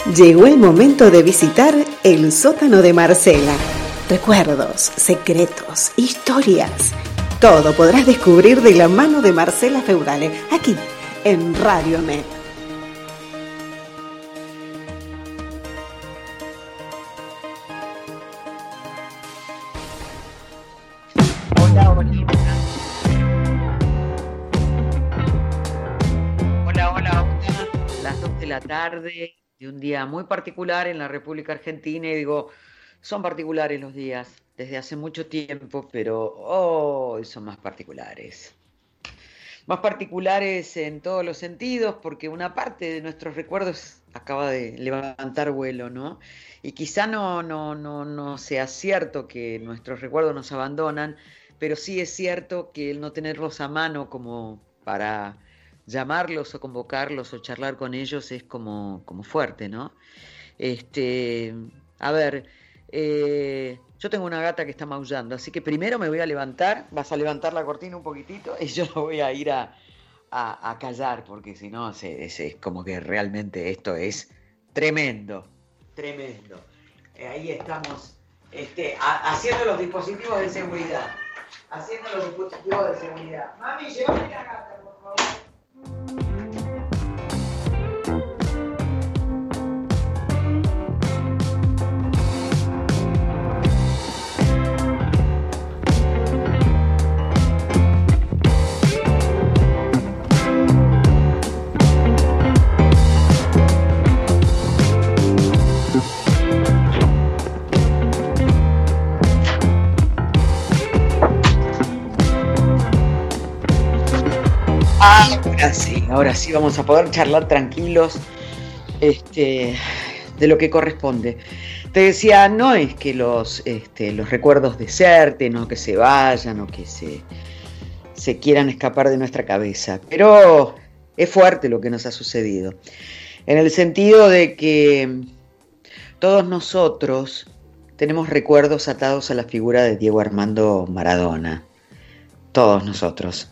Llegó el momento de visitar el sótano de Marcela. Recuerdos, secretos, historias. Todo podrás descubrir de la mano de Marcela Feudale, aquí en Radio Net. Hola, hola. Hola. Las 2 de la tarde de un día muy particular en la República Argentina. Y digo, son particulares los días desde hace mucho tiempo, pero hoy son más particulares. Más particulares en todos los sentidos, porque una parte de nuestros recuerdos acaba de levantar vuelo, ¿no? Y quizá no sea cierto que nuestros recuerdos nos abandonan, pero sí es cierto que el no tenerlos a mano como para llamarlos o convocarlos o charlar con ellos es como fuerte, ¿no? A ver, yo tengo una gata que está maullando, así que primero me voy a levantar, vas a levantar la cortina un poquitito y yo lo voy a ir a callar, porque si no es como que realmente esto es tremendo. Ahí estamos haciendo los dispositivos de seguridad. Mami, llévame la gata, por favor. Ahora sí vamos a poder charlar tranquilos de lo que corresponde. Te decía, no es que los recuerdos deserten o que se vayan o que se quieran escapar de nuestra cabeza, pero es fuerte lo que nos ha sucedido, en el sentido de que todos nosotros tenemos recuerdos atados a la figura de Diego Armando Maradona, todos nosotros.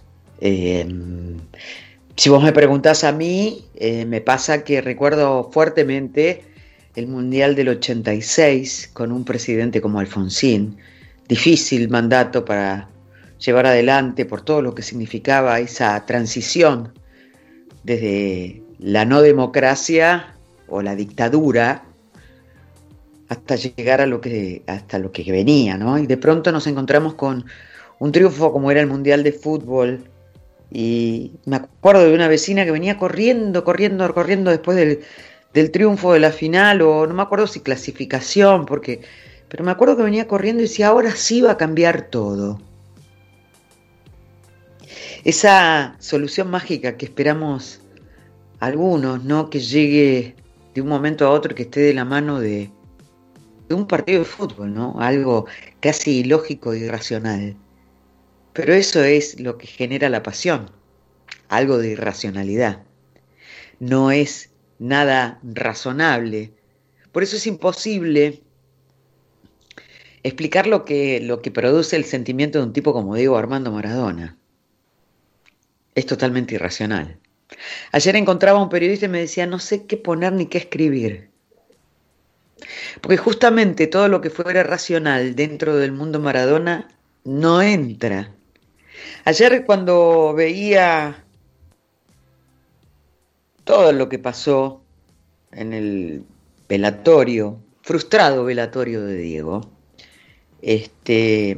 Si vos me preguntás a mí, me pasa que recuerdo fuertemente el Mundial del 86 con un presidente como Alfonsín. Difícil mandato para llevar adelante por todo lo que significaba esa transición desde la no democracia o la dictadura hasta llegar hasta lo que venía, ¿no? Y de pronto nos encontramos con un triunfo como era el Mundial de Fútbol. Y me acuerdo de una vecina que venía corriendo después del triunfo de la final, o no me acuerdo si clasificación, pero me acuerdo que venía corriendo y decía, ahora sí va a cambiar todo. Esa solución mágica que esperamos algunos, ¿no? Que llegue de un momento a otro y que esté de la mano de un partido de fútbol, ¿no? Algo casi ilógico e irracional. Pero eso es lo que genera la pasión, algo de irracionalidad. No es nada razonable. Por eso es imposible explicar lo que produce el sentimiento de un tipo como Diego Armando Maradona. Es totalmente irracional. Ayer encontraba a un periodista y me decía, no sé qué poner ni qué escribir. Porque justamente todo lo que fuera racional dentro del mundo Maradona no entra. Ayer cuando veía todo lo que pasó en el frustrado velatorio de Diego, y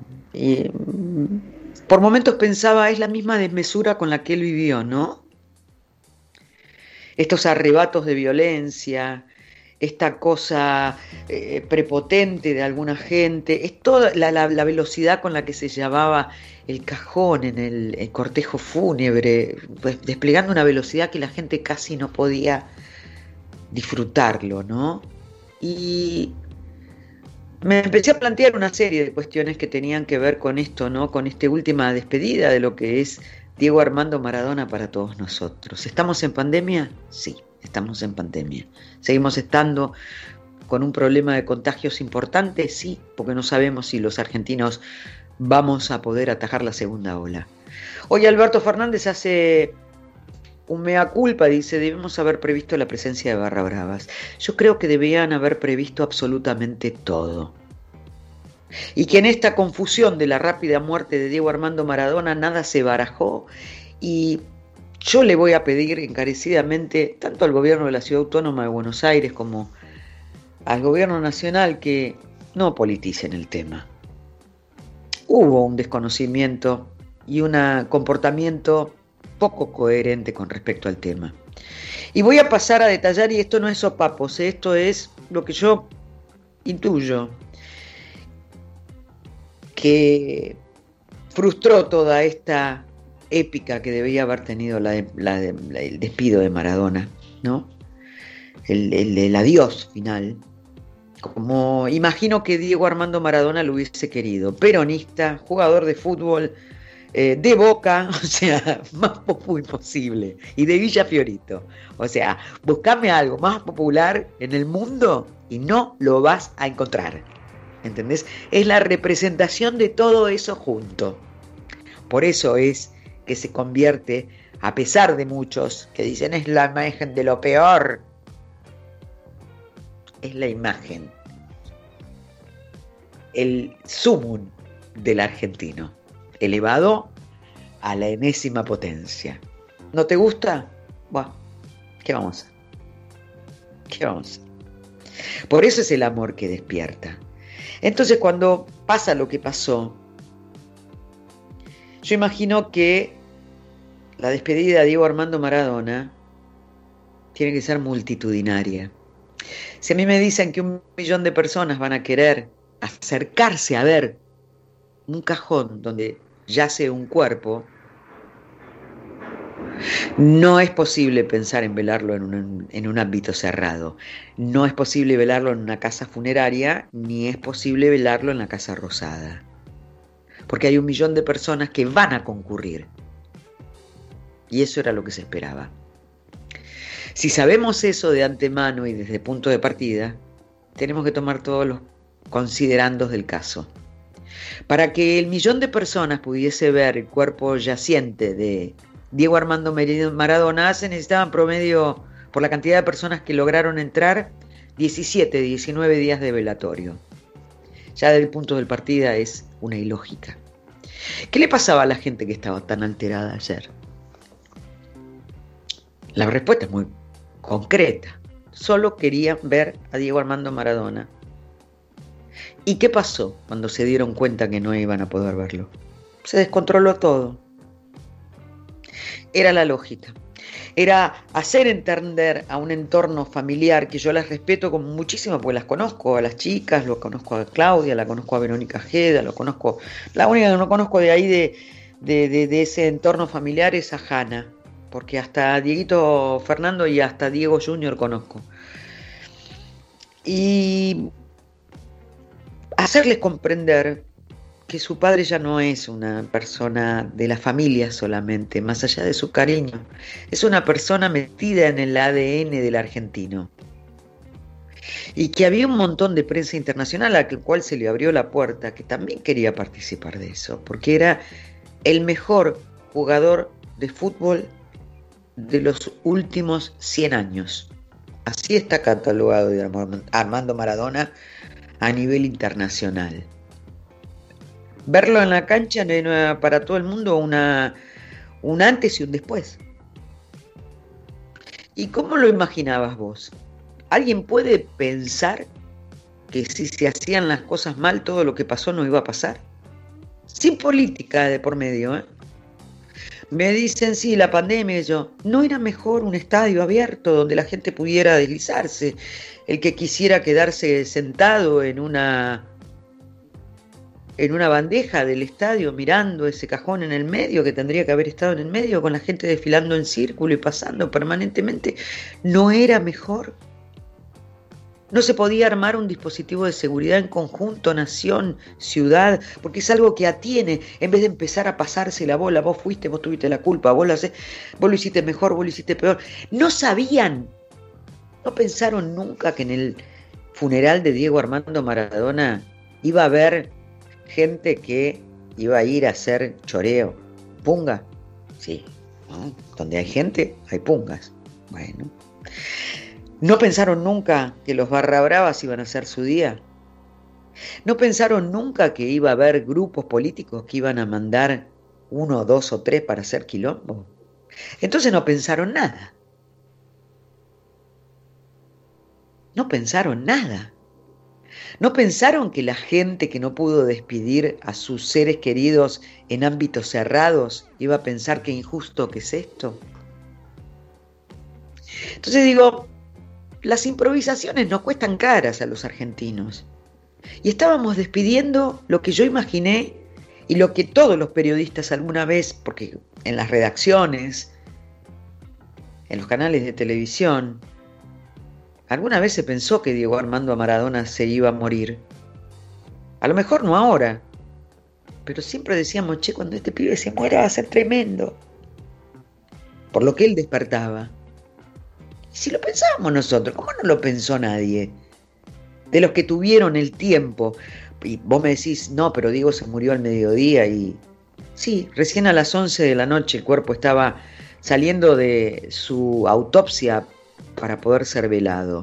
por momentos pensaba, es la misma desmesura con la que él vivió, ¿no? Estos arrebatos de violencia, esta cosa prepotente de alguna gente, es toda la velocidad con la que se llevaba el cajón en el cortejo fúnebre, pues desplegando una velocidad que la gente casi no podía disfrutarlo, ¿no? Y me empecé a plantear una serie de cuestiones que tenían que ver con esto, ¿no? Con esta última despedida de lo que es Diego Armando Maradona para todos nosotros. ¿Estamos en pandemia? Sí, estamos en pandemia. ¿Seguimos estando con un problema de contagios importante? Sí, porque no sabemos si los argentinos vamos a poder atajar la segunda ola. Hoy Alberto Fernández hace un mea culpa, dice, debemos haber previsto la presencia de barra bravas. Yo creo que debían haber previsto absolutamente todo. Y que en esta confusión de la rápida muerte de Diego Armando Maradona nada se barajó, y yo le voy a pedir encarecidamente tanto al gobierno de la Ciudad Autónoma de Buenos Aires como al gobierno nacional que no politicen el tema. Hubo un desconocimiento y un comportamiento poco coherente con respecto al tema. Y voy a pasar a detallar, y esto no es sopapos, esto es lo que yo intuyo, que frustró toda esta épica que debía haber tenido el despido de Maradona, ¿no? El adiós final. Como imagino que Diego Armando Maradona lo hubiese querido, peronista, jugador de fútbol, de Boca, o sea, más popular imposible, y de Villa Fiorito. O sea, buscame algo más popular en el mundo y no lo vas a encontrar. ¿Entendés? Es la representación de todo eso junto. Por eso es que se convierte, a pesar de muchos que dicen es la imagen de lo peor, es la imagen, el sumum del argentino, elevado a la enésima potencia. ¿No te gusta? Bueno, ¿qué vamos a hacer? ¿Qué vamos a hacer? Por eso es el amor que despierta. Entonces, cuando pasa lo que pasó, yo imagino que la despedida de Diego Armando Maradona tiene que ser multitudinaria. Si a mí me dicen que 1 millón de personas van a querer acercarse a ver un cajón donde yace un cuerpo, no es posible pensar en velarlo en un ámbito cerrado. No es posible velarlo en una casa funeraria, ni es posible velarlo en la Casa Rosada. Porque hay 1 millón de personas que van a concurrir. Y eso era lo que se esperaba. Si sabemos eso de antemano y desde punto de partida, tenemos que tomar todos los considerandos del caso. Para que el 1 millón de personas pudiese ver el cuerpo yaciente de Diego Armando Maradona, se necesitaban promedio, por la cantidad de personas que lograron entrar, 17, 19 días de velatorio. Ya desde el punto de partida es una ilógica. ¿Qué le pasaba a la gente que estaba tan alterada ayer? La respuesta es muy concreta. Solo querían ver a Diego Armando Maradona. ¿Y qué pasó cuando se dieron cuenta que no iban a poder verlo? Se descontroló todo. Era la lógica. Era hacer entender a un entorno familiar que yo las respeto con muchísimo, porque las conozco a las chicas, lo conozco a Claudia, la conozco a Verónica Jeda, lo conozco. La única que no conozco de ahí de ese entorno familiar es a Hanna, porque hasta a Dieguito Fernando y hasta Diego Junior conozco. Y hacerles comprender que su padre ya no es una persona de la familia solamente, más allá de su cariño. Es una persona metida en el ADN del argentino. Y que había un montón de prensa internacional a la cual se le abrió la puerta, que también quería participar de eso, porque era el mejor jugador de fútbol de los últimos 100 años. Así está catalogado de Armando Maradona a nivel internacional. Verlo en la cancha era para todo el mundo un antes y un después. ¿Y cómo lo imaginabas vos? ¿Alguien puede pensar que si se hacían las cosas mal todo lo que pasó no iba a pasar? Sin política de por medio, ¿eh? Me dicen, sí, la pandemia, y yo, ¿no era mejor un estadio abierto donde la gente pudiera deslizarse? El que quisiera quedarse sentado en una bandeja del estadio mirando ese cajón en el medio, que tendría que haber estado en el medio, con la gente desfilando en círculo y pasando permanentemente, ¿no era mejor? ¿No se podía armar un dispositivo de seguridad en conjunto, nación, ciudad? Porque es algo que atiene, en vez de empezar a pasarse la bola, vos fuiste, vos tuviste la culpa, vos lo hiciste mejor, vos lo hiciste peor. No sabían, no pensaron nunca que en el funeral de Diego Armando Maradona iba a haber gente que iba a ir a hacer choreo. ¿Punga? Sí, ¿no? Donde hay gente, hay pungas. Bueno. ¿No pensaron nunca que los barra bravas iban a ser su día? ¿No pensaron nunca que iba a haber grupos políticos que iban a mandar 1, 2 o 3 para hacer quilombo? Entonces no pensaron nada. No pensaron nada. ¿No pensaron que la gente que no pudo despedir a sus seres queridos en ámbitos cerrados iba a pensar qué injusto que es esto? Entonces digo, las improvisaciones nos cuestan caras a los argentinos. Y estábamos despidiendo lo que yo imaginé y lo que todos los periodistas alguna vez, porque en las redacciones, en los canales de televisión, alguna vez se pensó que Diego Armando Maradona se iba a morir. A lo mejor no ahora, pero siempre decíamos, che, cuando este pibe se muera va a ser tremendo. Por lo que él despertaba. Y si lo pensábamos nosotros, ¿cómo no lo pensó nadie? De los que tuvieron el tiempo. Y vos me decís, no, pero Diego se murió al mediodía y... Sí, recién a las 11 de la noche el cuerpo estaba saliendo de su autopsia para poder ser velado.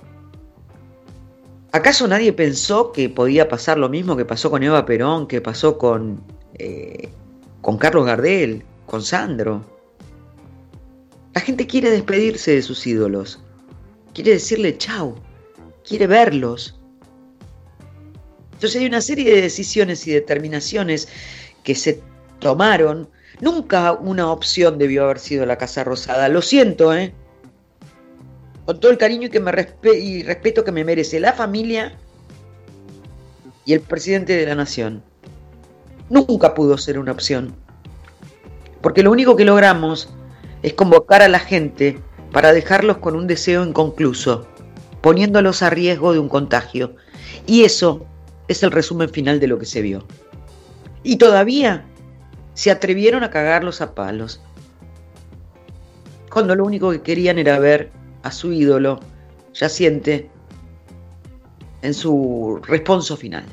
¿Acaso nadie pensó que podía pasar lo mismo que pasó con Eva Perón, que pasó con Carlos Gardel, con Sandro? La gente quiere despedirse de sus ídolos, quiere decirle chau, quiere verlos. Entonces hay una serie de decisiones y determinaciones que se tomaron. Nunca una opción debió haber sido la Casa Rosada. Lo siento, con todo el cariño y respeto que me merece la familia y el presidente de la nación. Nunca pudo ser una opción. Porque lo único que logramos es convocar a la gente para dejarlos con un deseo inconcluso, poniéndolos a riesgo de un contagio. Y eso es el resumen final de lo que se vio. Y todavía se atrevieron a cagarlos a palos, cuando lo único que querían era ver a su ídolo yaciente en su responso final.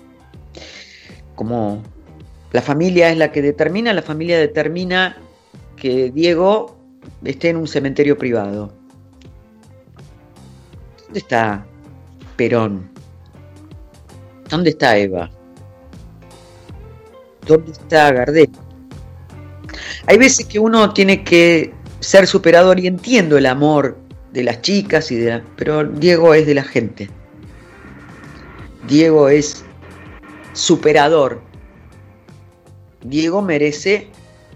Como la familia es la que determina, la familia determina que Diego esté en un cementerio privado. ¿Dónde está Perón? ¿Dónde está Eva? ¿Dónde está Gardel? Hay veces que uno tiene que ser superador y entiendo el amor de las chicas pero Diego es de la gente. Diego es superador. Diego merece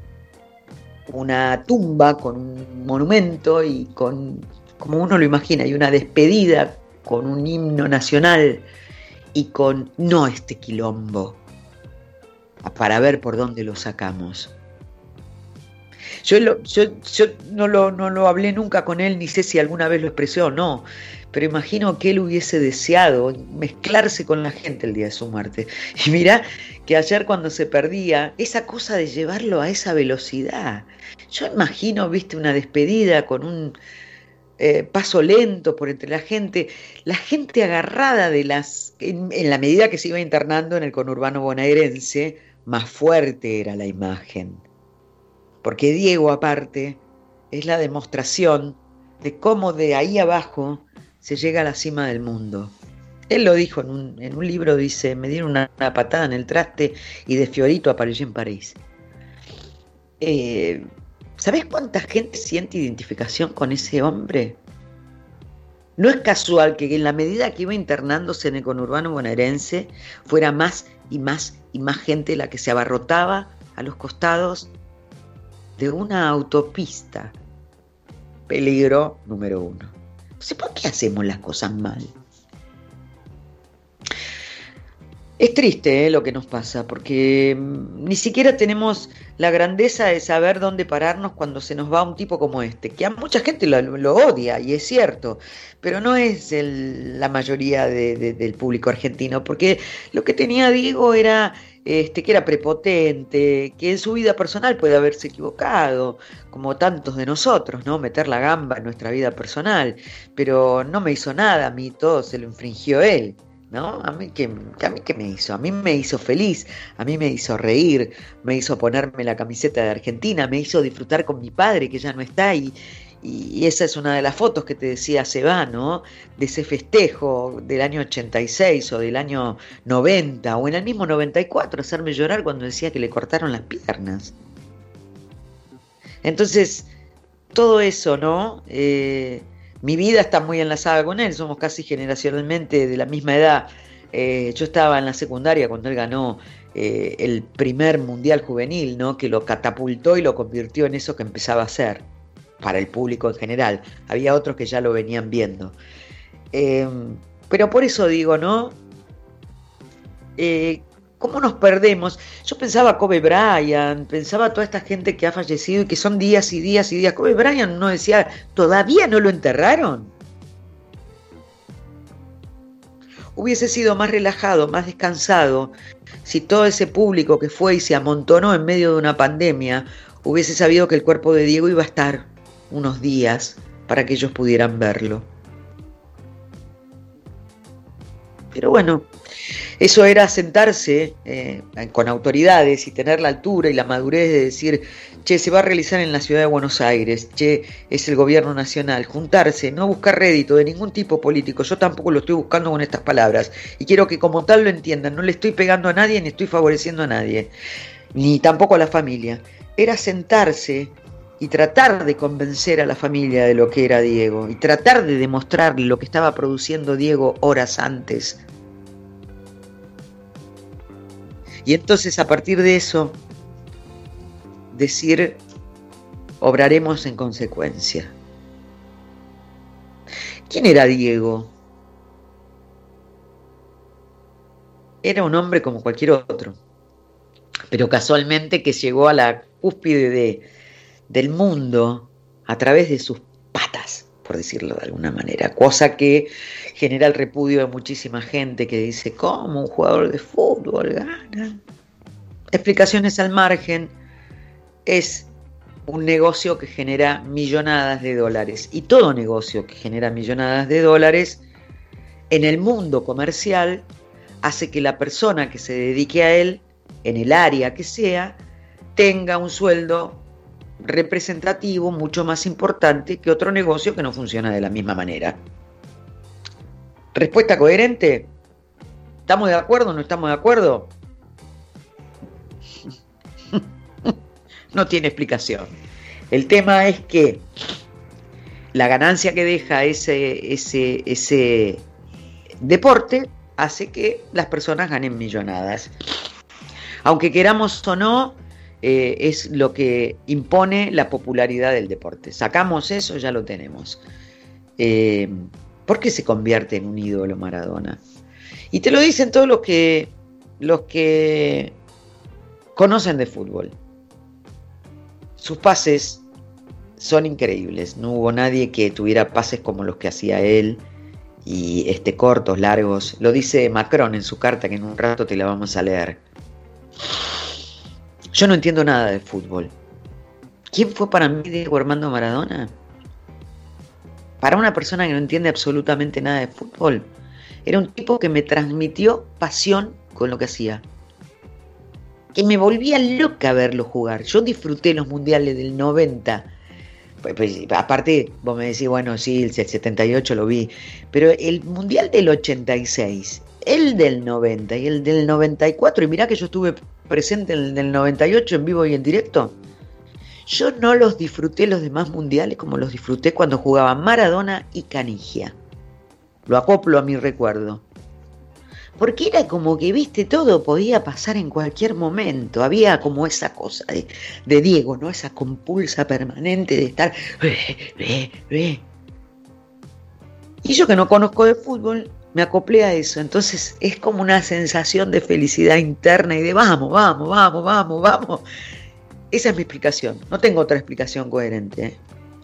una tumba con un monumento y con, como uno lo imagina, y una despedida con un himno nacional y con no este quilombo, para ver por dónde lo sacamos. Yo no lo hablé nunca con él, ni sé si alguna vez lo expresó o no, pero imagino que él hubiese deseado mezclarse con la gente el día de su muerte. Y mirá que ayer cuando se perdía, esa cosa de llevarlo a esa velocidad, yo imagino, viste, una despedida con un paso lento por entre la gente agarrada en la medida que se iba internando en el conurbano bonaerense, más fuerte era la imagen. Porque Diego, aparte, es la demostración de cómo de ahí abajo se llega a la cima del mundo. Él lo dijo en un libro, dice, me dieron una patada en el traste y de Fiorito aparecí en París. ¿Sabés cuánta gente siente identificación con ese hombre? No es casual que en la medida que iba internándose en el conurbano bonaerense fuera más y más y más gente la que se abarrotaba a los costados de una autopista. Peligro número 1. Entonces, ¿por qué hacemos las cosas mal? Es triste lo que nos pasa, porque ni siquiera tenemos la grandeza de saber dónde pararnos cuando se nos va un tipo como este, que a mucha gente lo odia, y es cierto, pero no es la mayoría del público argentino, porque lo que tenía Diego era que era prepotente, que en su vida personal puede haberse equivocado, como tantos de nosotros, ¿no? Meter la gamba en nuestra vida personal, pero no me hizo nada a mí, todo se lo infringió él. ¿no? ¿A mí qué me hizo? A mí me hizo feliz, a mí me hizo reír, me hizo ponerme la camiseta de Argentina, me hizo disfrutar con mi padre que ya no está y esa es una de las fotos que te decía se va, ¿no? De ese festejo del año 86 o del año 90 o en el mismo 94, hacerme llorar cuando decía que le cortaron las piernas. Entonces, todo eso, ¿no? Mi vida está muy enlazada con él, somos casi generacionalmente de la misma edad. Yo estaba en la secundaria cuando él ganó el primer mundial juvenil, ¿no? Que lo catapultó y lo convirtió en eso que empezaba a ser para el público en general. Había otros que ya lo venían viendo. Pero por eso digo, ¿no? ¿Cómo nos perdemos? Yo pensaba Kobe Bryant, pensaba toda esta gente que ha fallecido y que son días y días y días. Kobe Bryant no decía, ¿todavía no lo enterraron? Hubiese sido más relajado, más descansado, si todo ese público que fue y se amontonó en medio de una pandemia hubiese sabido que el cuerpo de Diego iba a estar unos días para que ellos pudieran verlo. Pero bueno, eso era sentarse con autoridades y tener la altura y la madurez de decir, che, se va a realizar en la ciudad de Buenos Aires, che, es el gobierno nacional, juntarse, no buscar rédito de ningún tipo político, yo tampoco lo estoy buscando con estas palabras, y quiero que como tal lo entiendan, no le estoy pegando a nadie ni estoy favoreciendo a nadie, ni tampoco a la familia, era sentarse y tratar de convencer a la familia de lo que era Diego, y tratar de demostrarle lo que estaba produciendo Diego horas antes. Y entonces a partir de eso, decir, obraremos en consecuencia. ¿Quién era Diego? Era un hombre como cualquier otro, pero casualmente que llegó a la cúspide del mundo a través de sus patas, por decirlo de alguna manera, cosa que genera el repudio de muchísima gente que dice, ¿cómo un jugador de fútbol gana? Explicaciones al margen, es un negocio que genera millonadas de dólares, y todo negocio que genera millonadas de dólares en el mundo comercial hace que la persona que se dedique a él, en el área que sea, tenga un sueldo representativo mucho más importante que otro negocio que no funciona de la misma manera. ¿Respuesta coherente? ¿Estamos de acuerdo o no estamos de acuerdo? No tiene explicación. El tema es que la ganancia que deja ese deporte hace que las personas ganen millonadas. Aunque queramos o no, es lo que impone la popularidad del deporte. Sacamos eso, ya lo tenemos. ¿Por qué se convierte en un ídolo Maradona? Y te lo dicen todos los que conocen de fútbol. Sus pases son increíbles. No hubo nadie que tuviera pases como los que hacía él. Y cortos, largos. Lo dice Macron en su carta, que en un rato te la vamos a leer. Yo no entiendo nada de fútbol. ¿Quién fue para mí Diego Armando Maradona? Para una persona que no entiende absolutamente nada de fútbol, era un tipo que me transmitió pasión con lo que hacía. Que me volvía loca verlo jugar. Yo disfruté los mundiales del 90. Pues, aparte, vos me decís, bueno, sí, el 78 lo vi. Pero el mundial del 86, el del 90 y el del 94, y mirá que yo estuve presente en el del 98 en vivo y en directo. Yo no los disfruté los demás mundiales como los disfruté cuando jugaban Maradona y Canigia. Lo acoplo a mi recuerdo. Porque era como que, viste, todo podía pasar en cualquier momento. Había como esa cosa de Diego, ¿no? Esa compulsa permanente de estar... Y yo que no conozco de fútbol, me acoplé a eso. Entonces es como una sensación de felicidad interna y de vamos, vamos, vamos, vamos, vamos. Esa es mi explicación. No tengo otra explicación coherente.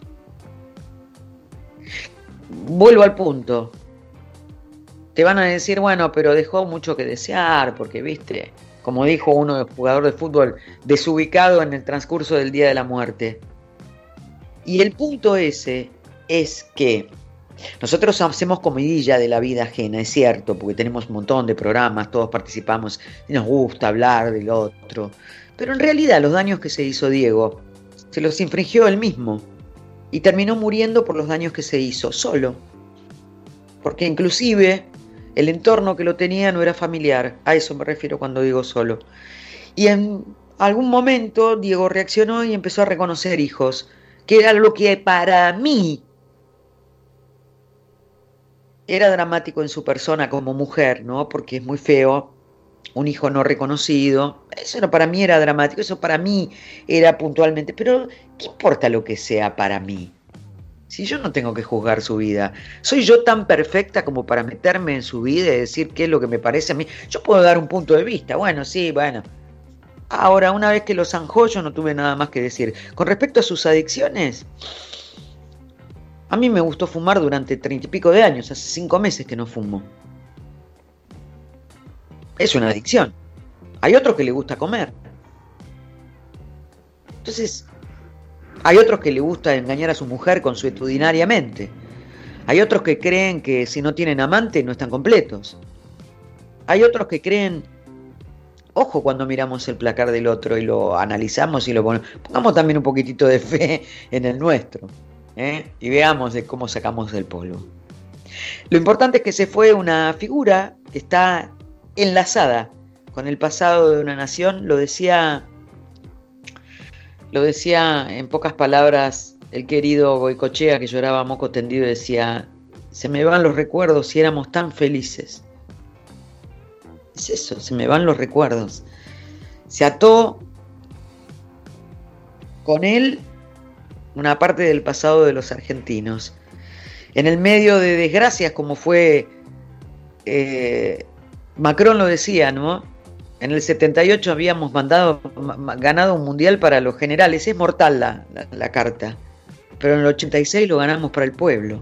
Vuelvo al punto. Te van a decir, bueno, pero dejó mucho que desear, porque, viste, como dijo uno de jugador de fútbol, desubicado en el transcurso del día de la muerte. Y el punto ese es que Nosotros hacemos comidilla de la vida ajena, es cierto, porque tenemos un montón de programas, todos participamos y nos gusta hablar del otro. Pero en realidad los daños que se hizo Diego se los infringió él mismo y terminó muriendo por los daños que se hizo solo. Porque inclusive el entorno que lo tenía no era familiar, a eso me refiero cuando digo solo. Y en algún momento Diego reaccionó y empezó a reconocer hijos, que era lo que para mí era dramático en su persona como mujer, ¿no? Porque es muy feo un hijo no reconocido. Eso no, para mí era dramático, eso para mí era puntualmente. Pero, ¿qué importa lo que sea para mí? Si yo no tengo que juzgar su vida, ¿soy yo tan perfecta como para meterme en su vida y decir qué es lo que me parece a mí? Yo puedo dar un punto de vista, bueno, sí, bueno. Ahora, una vez que lo zanjó, yo no tuve nada más que decir. Con respecto a sus adicciones, a mí me gustó fumar durante 30 y pico de años, hace 5 meses que no fumo. Es una adicción. Hay otros que le gusta comer. Entonces, hay otros que le gusta engañar a su mujer consuetudinariamente. Hay otros que creen que si no tienen amante no están completos. Hay otros que creen, ojo cuando miramos el placar del otro y lo analizamos y lo ponemos, pongamos también un poquitito de fe en el nuestro, y veamos de cómo sacamos del polvo. Lo importante es que se fue una figura que está enlazada con el pasado de una nación, lo decía en pocas palabras el querido Goicoechea, que lloraba a moco tendido y decía: se me van los recuerdos y éramos tan felices. Es eso, se me van los recuerdos. Se ató con él una parte del pasado de los argentinos. En el medio de desgracias como fue, Macron lo decía, ¿no? En el 78 habíamos ganado un mundial para los generales. Es mortal la carta. Pero en el 86 lo ganamos para el pueblo.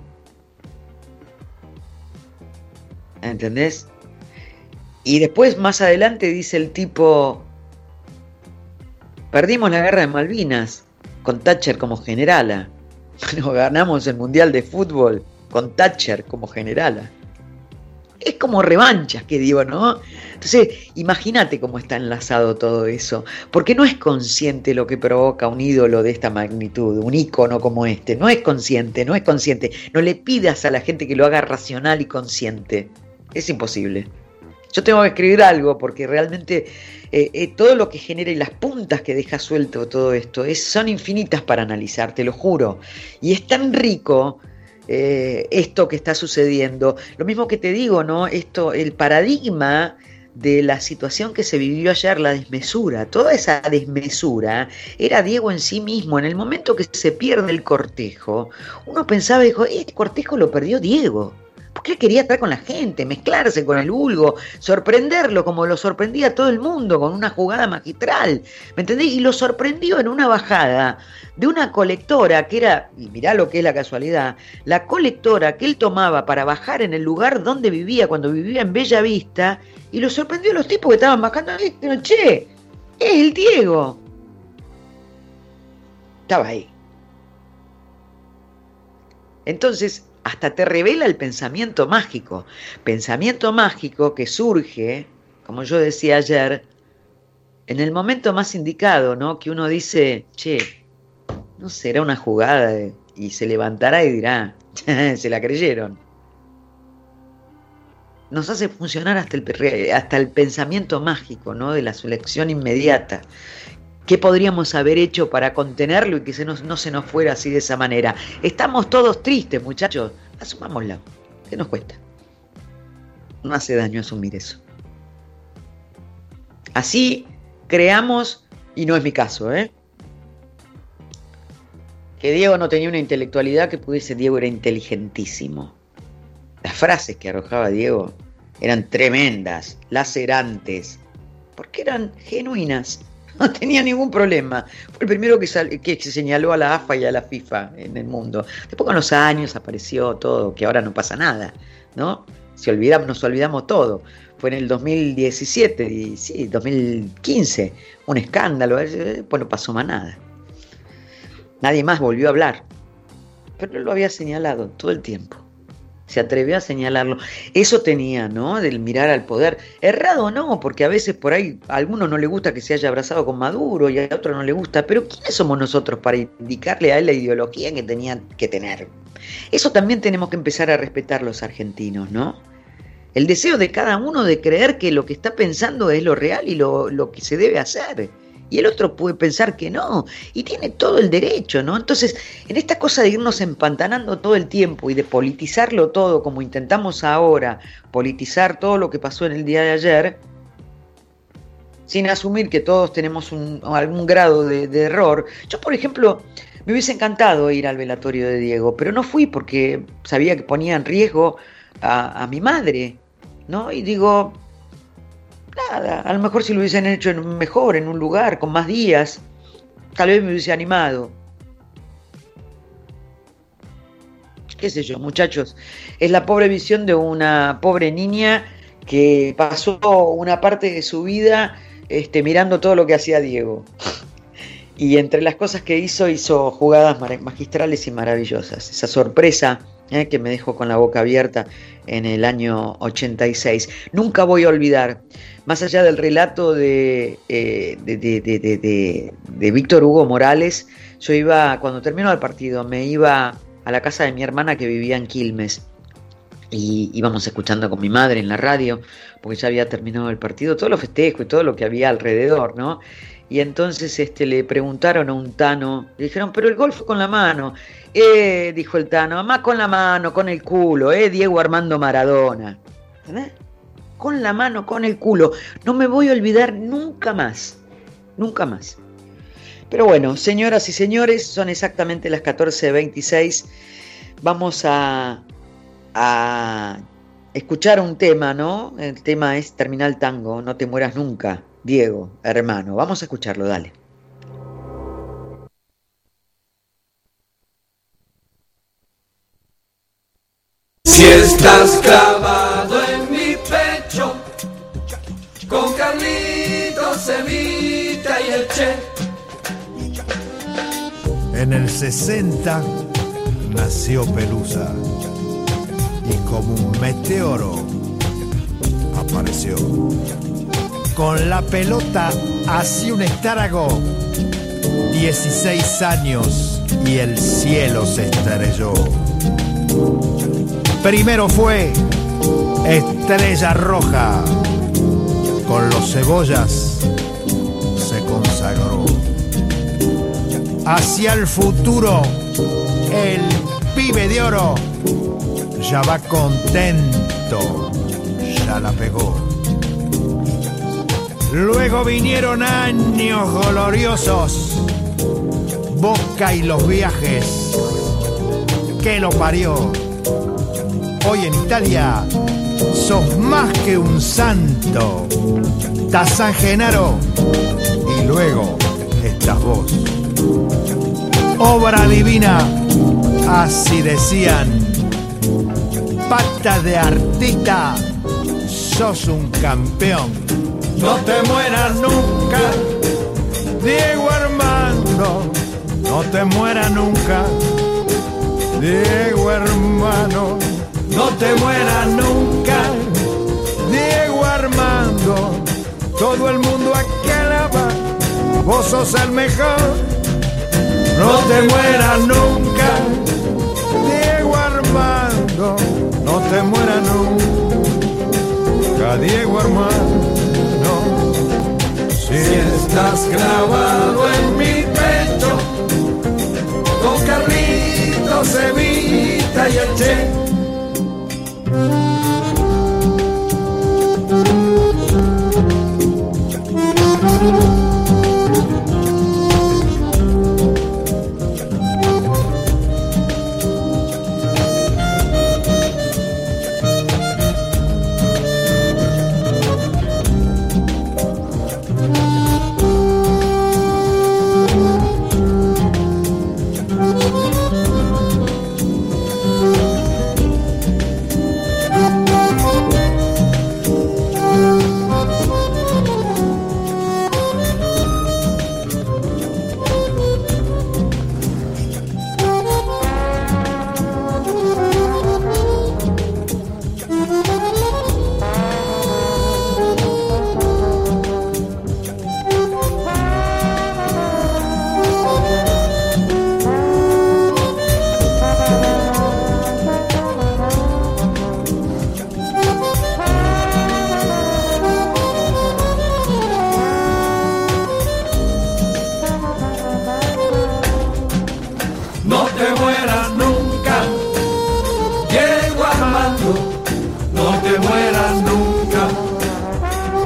¿Entendés? Y después, más adelante, dice el tipo: perdimos la guerra de Malvinas con Thatcher como generala. Bueno, ganamos el mundial de fútbol con Thatcher como generala. Es como revanchas que digo, ¿no? Entonces, imagínate cómo está enlazado todo eso, porque no es consciente lo que provoca un ídolo de esta magnitud, un ícono como este, no es consciente. No le pidas a la gente que lo haga racional y consciente, es imposible. Yo tengo que escribir algo porque realmente todo lo que genera y las puntas que deja suelto todo esto son infinitas para analizar, te lo juro, y es tan rico. Esto que está sucediendo, lo mismo que te digo, ¿no? El paradigma de la situación que se vivió ayer, la desmesura, toda esa desmesura era Diego en sí mismo. En el momento que se pierde el cortejo, uno pensaba, dijo, este cortejo lo perdió Diego, porque él quería estar con la gente, mezclarse con el vulgo, sorprenderlo como lo sorprendía a todo el mundo con una jugada magistral, ¿me entendés? Y lo sorprendió en una bajada de una colectora que era, y mirá lo que es la casualidad, la colectora que él tomaba para bajar en el lugar donde vivía, cuando vivía en Bella Vista, y lo sorprendió a los tipos que estaban bajando, che, es el Diego. Estaba ahí. Entonces, hasta te revela el pensamiento mágico que surge, como yo decía ayer, en el momento más indicado, ¿no? Que uno dice, che, no será una jugada, y se levantará y dirá, se la creyeron. Nos hace funcionar hasta el pensamiento mágico, ¿no? De la selección inmediata. ¿Qué podríamos haber hecho para contenerlo y que no se nos fuera así de esa manera? Estamos todos tristes, muchachos. Asumámoslo. ¿Qué nos cuesta? No hace daño asumir eso. Así creamos, y no es mi caso, que Diego no tenía una intelectualidad que pudiese. Diego era inteligentísimo. Las frases que arrojaba Diego eran tremendas, lacerantes, porque eran genuinas. No tenía ningún problema. Fue el primero que se señaló a la AFA y a la FIFA en el mundo. Después con los años apareció todo, que ahora no pasa nada, ¿no? Nos olvidamos todo. Fue en el 2017, y sí, 2015, un escándalo. Pues no pasó más nada. Nadie más volvió a hablar. Pero él lo había señalado todo el tiempo. Se atrevió a señalarlo. Eso tenía, ¿no? Del mirar al poder. Errado no, porque a veces por ahí a alguno no le gusta que se haya abrazado con Maduro y a otro no le gusta. Pero ¿quiénes somos nosotros para indicarle a él la ideología que tenía que tener? Eso también tenemos que empezar a respetar los argentinos, ¿no? El deseo de cada uno de creer que lo que está pensando es lo real y lo que se debe hacer. Y el otro puede pensar que no, y tiene todo el derecho, ¿no? Entonces, en esta cosa de irnos empantanando todo el tiempo y de politizarlo todo, como intentamos ahora, politizar todo lo que pasó en el día de ayer, sin asumir que todos tenemos algún grado de error. Yo, por ejemplo, me hubiese encantado ir al velatorio de Diego, pero no fui porque sabía que ponía en riesgo a mi madre, ¿no? Y digo... Nada, a lo mejor si lo hubiesen hecho mejor, en un lugar, con más días, tal vez me hubiese animado. Qué sé yo, muchachos, es la pobre visión de una pobre niña que pasó una parte de su vida mirando todo lo que hacía Diego. Y entre las cosas que hizo jugadas magistrales y maravillosas. Esa sorpresa que me dejó con la boca abierta en el año 86. Nunca voy a olvidar, más allá del relato de Víctor Hugo Morales, yo iba, cuando terminó el partido, me iba a la casa de mi hermana que vivía en Quilmes. Y íbamos escuchando con mi madre en la radio, porque ya había terminado el partido, todos los festejos y todo lo que había alrededor, ¿no? Y entonces le preguntaron a un Tano, le dijeron, pero el gol fue con la mano. Dijo el Tano, más con la mano, con el culo, Diego Armando Maradona. ¿Entendés? Con la mano, con el culo. No me voy a olvidar nunca más, nunca más. Pero bueno, señoras y señores, son exactamente las 14:26. Vamos a escuchar un tema, ¿no? El tema es Terminal Tango, No te mueras nunca, Diego, hermano. Vamos a escucharlo, dale. Si estás clavado en mi pecho, con Carlitos, Evita y el Che. En el 60 nació Pelusa y como un meteoro apareció. Con la pelota hacia un estrágo, 16 años y el cielo se estrelló. Primero fue Estrella Roja, con los Cebollas se consagró. Hacia el futuro, el pibe de oro ya va contento, ya la pegó. Luego vinieron años gloriosos, Boca y los viajes que lo parió. Hoy en Italia sos más que un santo, está San Genaro y luego estás vos. Obra divina, así decían, pata de artista, sos un campeón. No te mueras nunca, Diego Armando, no te mueras nunca, Diego hermano, no te mueras nunca, Diego Armando, todo el mundo aquí alaba, vos sos el mejor. No te mueras nunca, Diego Armando, no te mueras nunca, Diego Armando. Si estás grabado en mi pecho, con Carlitos, Evita y el Che.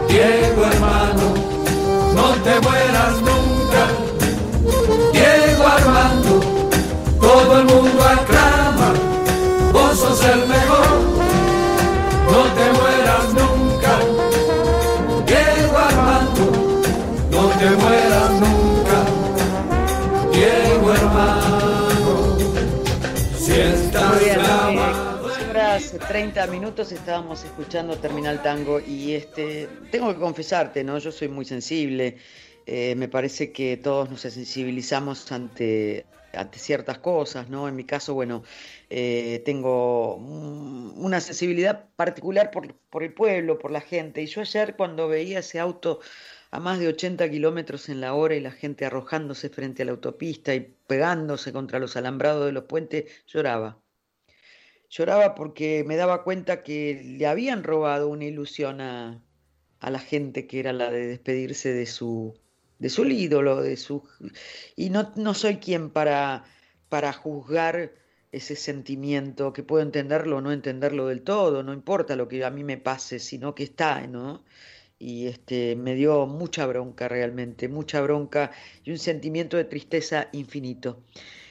Diego hermano, no te mueras nunca. Diego Armando, todo el mundo aclama, vos sos el mejor. No te mueras nunca. Diego Armando, no te mueras nunca. Diego hermano, si estás clamado. Hace 30 minutos estábamos escuchando Terminal Tango y tengo que confesarte, ¿no? Yo soy muy sensible, me parece que todos nos sensibilizamos ante ciertas cosas, ¿no? En mi caso, bueno, tengo una sensibilidad particular por el pueblo, por la gente, y yo ayer cuando veía ese auto a más de 80 kilómetros en la hora y la gente arrojándose frente a la autopista y pegándose contra los alambrados de los puentes, lloraba. Lloraba porque me daba cuenta que le habían robado una ilusión a la gente, que era la de despedirse de su ídolo, y no soy quien para juzgar ese sentimiento, que puedo entenderlo o no entenderlo del todo, no importa lo que a mí me pase, sino que está, ¿no? Y me dio mucha bronca realmente, mucha bronca y un sentimiento de tristeza infinito.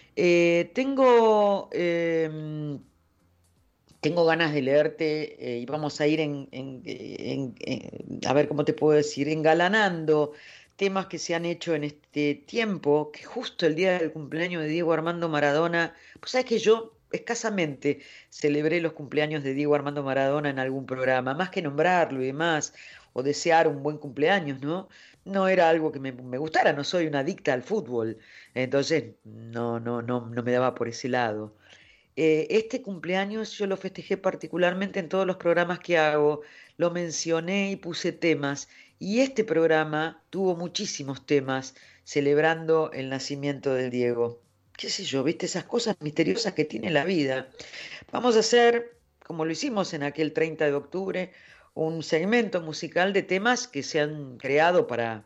Tengo ganas de leerte y vamos a ir a ver cómo te puedo decir, engalanando temas que se han hecho en este tiempo, que justo el día del cumpleaños de Diego Armando Maradona, pues sabes que yo escasamente celebré los cumpleaños de Diego Armando Maradona en algún programa, más que nombrarlo y demás, o desear un buen cumpleaños, ¿no? No era algo que me gustara, no soy una adicta al fútbol, entonces no me daba por ese lado. Este cumpleaños yo lo festejé particularmente en todos los programas que hago, lo mencioné y puse temas, y este programa tuvo muchísimos temas celebrando el nacimiento del Diego. Qué sé yo, viste esas cosas misteriosas que tiene la vida. Vamos a hacer, como lo hicimos en aquel 30 de octubre, un segmento musical de temas que se han creado para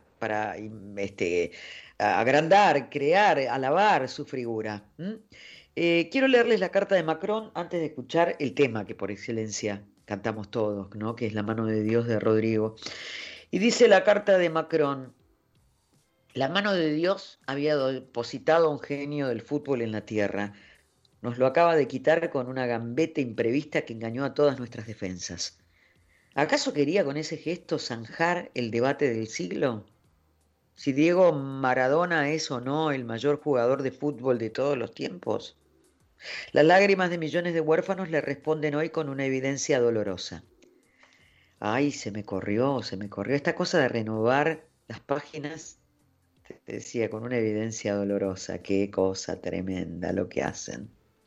agrandar, crear, alabar su figura. Quiero leerles la carta de Macron antes de escuchar el tema que por excelencia cantamos todos, ¿no? Que es La mano de Dios de Rodrigo. Y dice la carta de Macron: la mano de Dios había depositado a un genio del fútbol en la tierra. Nos lo acaba de quitar con una gambeta imprevista que engañó a todas nuestras defensas. ¿Acaso quería con ese gesto zanjar el debate del siglo? Si Diego Maradona es o no el mayor jugador de fútbol de todos los tiempos. Las lágrimas de millones de huérfanos le responden hoy con una evidencia dolorosa. Ay, se me corrió esta cosa de renovar las páginas, te decía, con una evidencia dolorosa. Qué cosa tremenda lo que hacen.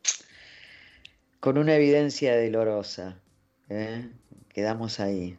Con una evidencia dolorosa, quedamos ahí.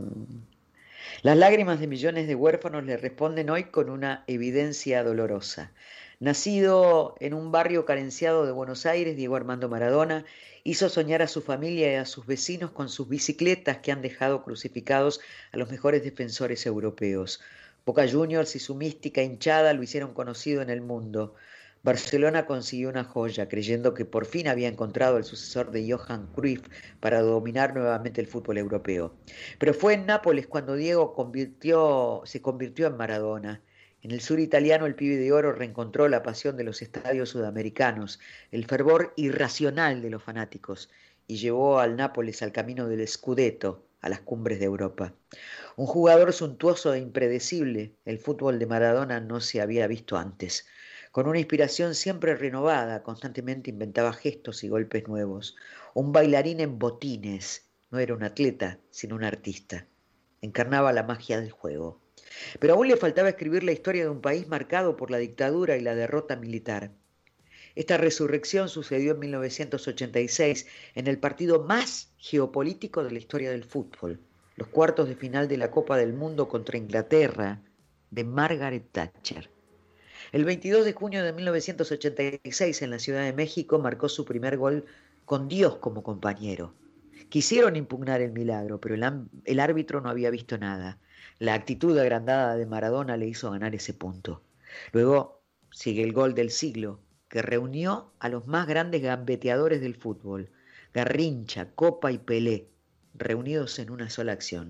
Las lágrimas de millones de huérfanos le responden hoy con una evidencia dolorosa. Nacido en un barrio carenciado de Buenos Aires, Diego Armando Maradona hizo soñar a su familia y a sus vecinos con sus bicicletas que han dejado crucificados a los mejores defensores europeos. Boca Juniors y su mística hinchada lo hicieron conocido en el mundo. Barcelona consiguió una joya, creyendo que por fin había encontrado el sucesor de Johan Cruyff para dominar nuevamente el fútbol europeo. Pero fue en Nápoles cuando Diego se convirtió en Maradona. En el sur italiano, el pibe de oro reencontró la pasión de los estadios sudamericanos, el fervor irracional de los fanáticos, y llevó al Nápoles al camino del Scudetto, a las cumbres de Europa. Un jugador suntuoso e impredecible, el fútbol de Maradona no se había visto antes. Con una inspiración siempre renovada, constantemente inventaba gestos y golpes nuevos. Un bailarín en botines, no era un atleta, sino un artista. Encarnaba la magia del juego. Pero aún le faltaba escribir la historia de un país marcado por la dictadura y la derrota militar. Esta resurrección sucedió en 1986 en el partido más geopolítico de la historia del fútbol, los cuartos de final de la Copa del Mundo contra Inglaterra, de Margaret Thatcher. El 22 de junio de 1986 en la Ciudad de México marcó su primer gol con Dios como compañero. Quisieron impugnar el milagro, pero el árbitro no había visto nada. La actitud agrandada de Maradona le hizo ganar ese punto. Luego sigue el gol del siglo, que reunió a los más grandes gambeteadores del fútbol, Garrincha, Copa y Pelé, reunidos en una sola acción.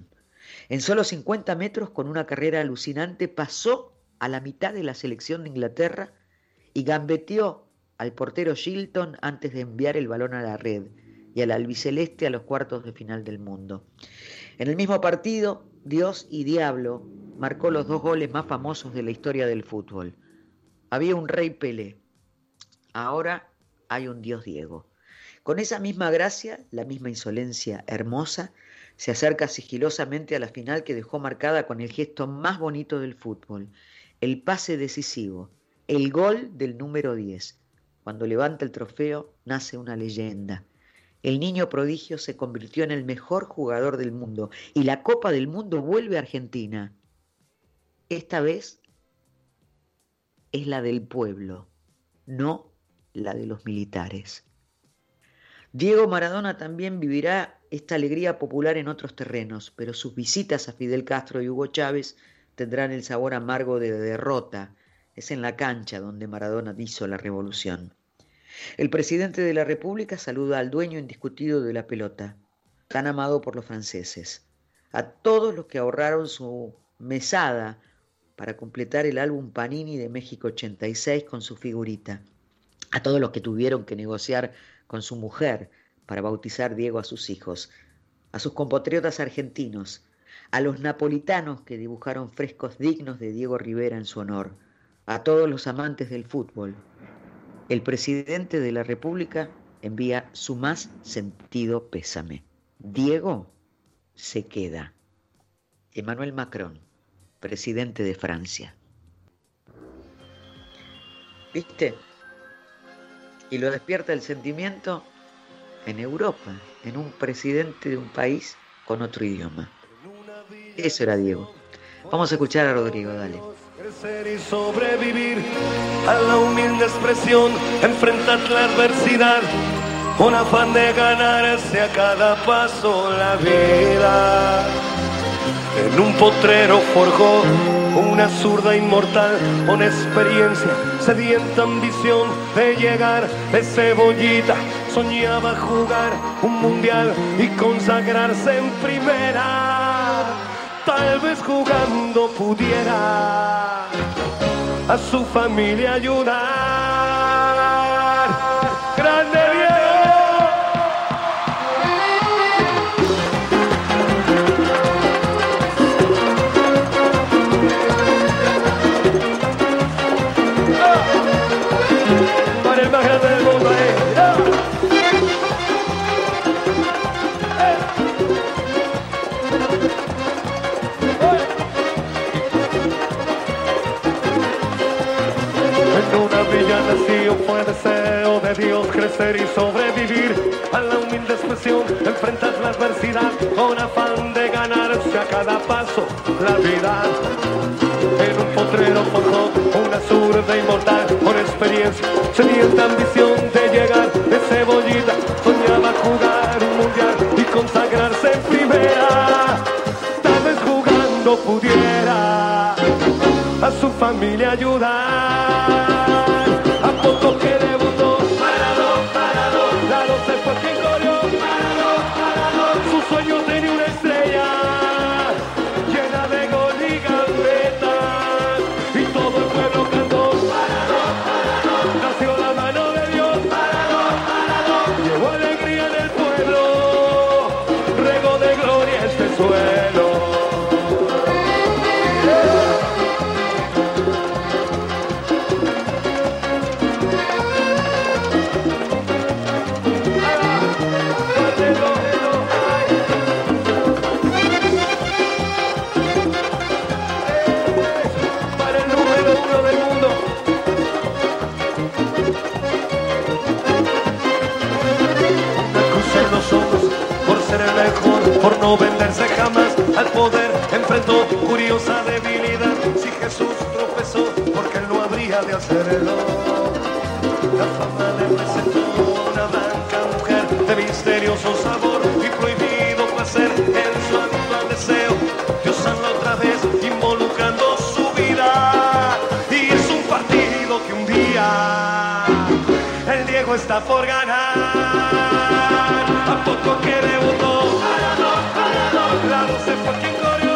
En solo 50 metros, con una carrera alucinante, pasó a la mitad de la selección de Inglaterra y gambeteó al portero Shilton antes de enviar el balón a la red y al albiceleste a los cuartos de final del mundo. En el mismo partido, Dios y Diablo marcó los 2 goles más famosos de la historia del fútbol. Había un rey Pelé, ahora hay un Dios Diego. Con esa misma gracia, la misma insolencia hermosa, se acerca sigilosamente a la final que dejó marcada con el gesto más bonito del fútbol, el pase decisivo, el gol del número 10. Cuando levanta el trofeo, nace una leyenda. El niño prodigio se convirtió en el mejor jugador del mundo y la Copa del Mundo vuelve a Argentina. Esta vez es la del pueblo, no la de los militares. Diego Maradona también vivirá esta alegría popular en otros terrenos, pero sus visitas a Fidel Castro y Hugo Chávez tendrán el sabor amargo de derrota. Es en la cancha donde Maradona hizo la revolución. El presidente de la República saluda al dueño indiscutido de la pelota, tan amado por los franceses, a todos los que ahorraron su mesada para completar el álbum Panini de México 86 con su figurita, a todos los que tuvieron que negociar con su mujer para bautizar Diego a sus hijos, a sus compatriotas argentinos, a los napolitanos que dibujaron frescos dignos de Diego Rivera en su honor, a todos los amantes del fútbol. El presidente de la República envía su más sentido pésame. Diego se queda. Emmanuel Macron, presidente de Francia. ¿Viste? Y lo despierta el sentimiento en Europa, en un presidente de un país con otro idioma. Eso era Diego. Vamos a escuchar a Rodrigo, dale. Crecer y sobrevivir a la humilde expresión, enfrentar la adversidad, con afán de ganarse a cada paso la vida. En un potrero forjó una zurda inmortal, con experiencia, sedienta ambición de llegar de cebollita. Soñaba jugar un mundial y consagrarse en primera. Tal vez jugando pudiera a su familia ayudar. ¡Grande Diego! Para el más grande del mundo, nacido fue deseo de Dios crecer y sobrevivir a la humilde expresión, enfrentar la adversidad con afán de ganarse a cada paso la vida. En un potrero forjó una zurda inmortal, con experiencia, sedienta ambición de llegar de cebollita. Soñaba jugar un mundial y consagrarse en primera. Tal vez jugando pudiera a su familia ayudar. A poco que debutó, Maradona, la 12 fue quien corrió, Maradona, su sueño tenía una estrella llena de gol y gambetas, y todo el pueblo cantó, Maradona, nació la mano de Dios, Maradona, llevó alegría en el pueblo, regó de gloria este suelo. Por no venderse jamás al poder, enfrentó curiosa debilidad. Si Jesús tropezó, porque él no habría de hacerlo. La fama le presentó una blanca mujer de misterioso sabor y prohibido placer en su actual deseo. Dios anda otra vez involucrando su vida, y es un partido que un día el Diego está por ganar. A poco que debutó, la 12 fue quien corrió.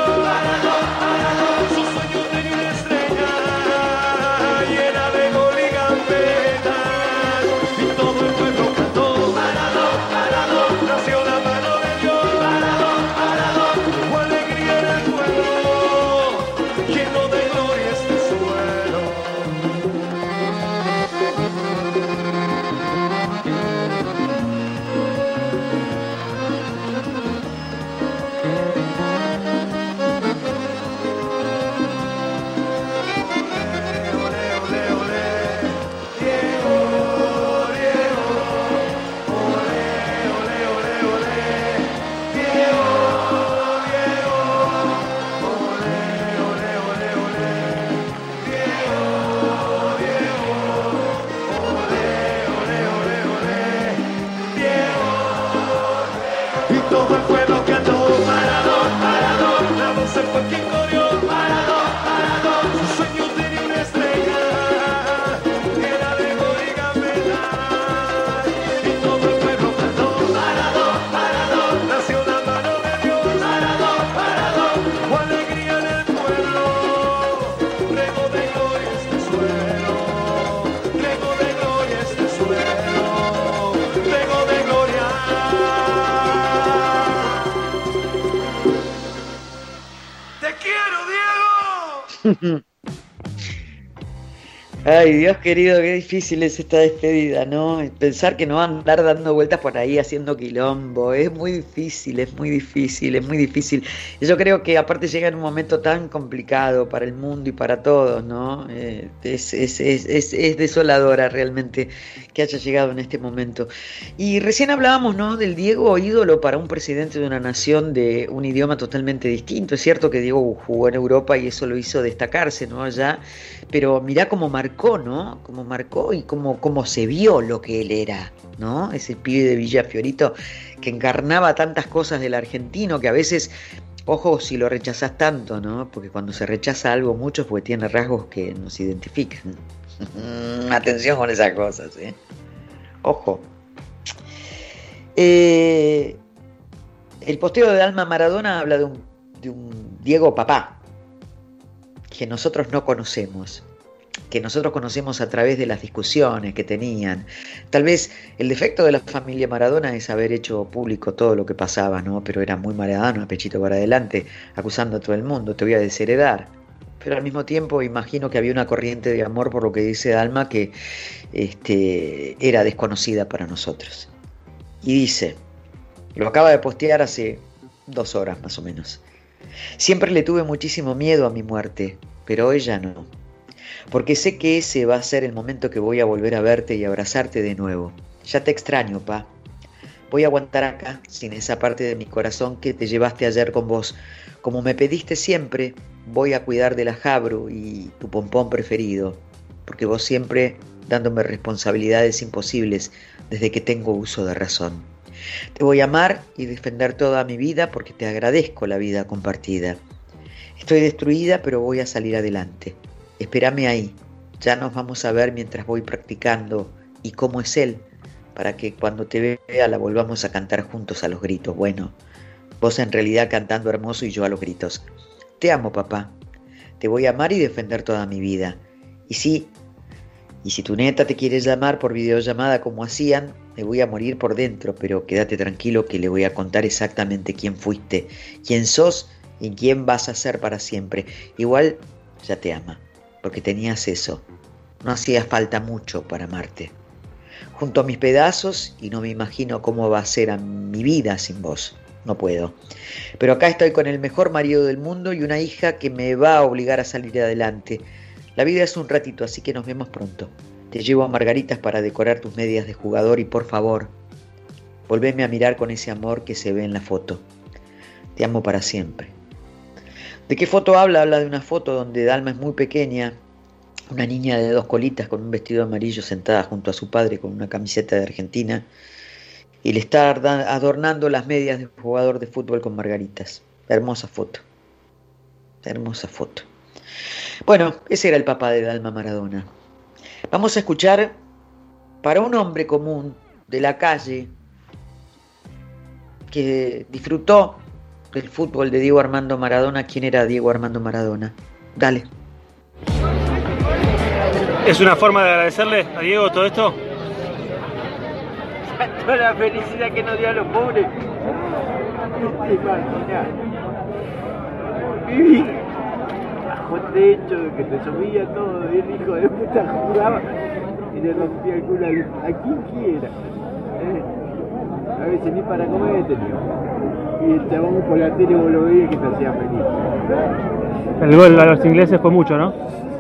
Ay, Dios querido, qué difícil es esta despedida, ¿no? Pensar que no va a andar dando vueltas por ahí haciendo quilombo, es muy difícil, es muy difícil, es muy difícil. Y yo creo que aparte llega en un momento tan complicado para el mundo y para todos, ¿no? Es desoladora realmente que haya llegado en este momento. Y recién hablábamos, ¿no? Del Diego, ídolo para un presidente de una nación de un idioma totalmente distinto. Es cierto que Diego jugó en Europa y eso lo hizo destacarse, ¿no? Allá, pero mirá cómo marcó, ¿no? Cómo marcó y cómo se vio lo que él era, ¿no? Ese pibe de Villa Fiorito que encarnaba tantas cosas del argentino que a veces, ojo si lo rechazás tanto, ¿no? Porque cuando se rechaza algo mucho es porque tiene rasgos que nos identifican. Atención con esas cosas, ¿eh? Ojo. El posteo de Alma Maradona habla de un Diego papá que nosotros no conocemos, que nosotros conocemos a través de las discusiones que tenían. Tal vez el defecto de la familia Maradona es haber hecho público todo lo que pasaba, ¿no? Pero era muy Maradona, pechito para adelante, acusando a todo el mundo, te voy a desheredar. Pero al mismo tiempo imagino que había una corriente de amor, por lo que dice Alma, que era desconocida para nosotros. Y dice, lo acaba de postear hace 2 horas más o menos: siempre le tuve muchísimo miedo a mi muerte, pero hoy ya no. Porque sé que ese va a ser el momento que voy a volver a verte y abrazarte de nuevo. Ya te extraño, pa. Voy a aguantar acá, sin esa parte de mi corazón que te llevaste ayer con vos. Como me pediste siempre, voy a cuidar de la Jabru y tu pompón preferido. Porque vos siempre dándome responsabilidades imposibles desde que tengo uso de razón. Te voy a amar y defender toda mi vida porque te agradezco la vida compartida. Estoy destruida, pero voy a salir adelante. Espérame ahí, ya nos vamos a ver mientras voy practicando y cómo es él, para que cuando te vea la volvamos a cantar juntos a los gritos. Bueno, vos en realidad cantando hermoso y yo a los gritos. Te amo, papá, te voy a amar y defender toda mi vida. Y si tu neta te quiere llamar por videollamada como hacían, me voy a morir por dentro, pero quédate tranquilo que le voy a contar exactamente quién fuiste, quién sos y quién vas a ser para siempre. Igual ya te ama, porque tenías eso. No hacía falta mucho para amarte. Junto a mis pedazos y no me imagino cómo va a ser a mi vida sin vos. No puedo. Pero acá estoy con el mejor marido del mundo y una hija que me va a obligar a salir adelante. La vida es un ratito, así que nos vemos pronto. Te llevo a margaritas para decorar tus medias de jugador y por favor, volveme a mirar con ese amor que se ve en la foto. Te amo para siempre. ¿De qué foto habla? Habla de una foto donde Dalma es muy pequeña, una niña de 2 colitas con un vestido amarillo sentada junto a su padre con una camiseta de Argentina y le está adornando las medias de jugador de fútbol con margaritas. Hermosa foto. Hermosa foto. Bueno, ese era el papá de Dalma Maradona. Vamos a escuchar para un hombre común de la calle que disfrutó del fútbol de Diego Armando Maradona. ¿Quién era Diego Armando Maradona? Dale. ¿Es una forma de agradecerle a Diego todo esto? Toda la felicidad que nos dio a los pobres. Viví bajo techo, que te subía todo, y el hijo de puta jugaba y le rompía el culo a quien quiera. A veces ni para comer tenía. Y el chabón por la tele vos lo veías que te hacía feliz. El gol a los ingleses fue mucho, ¿no?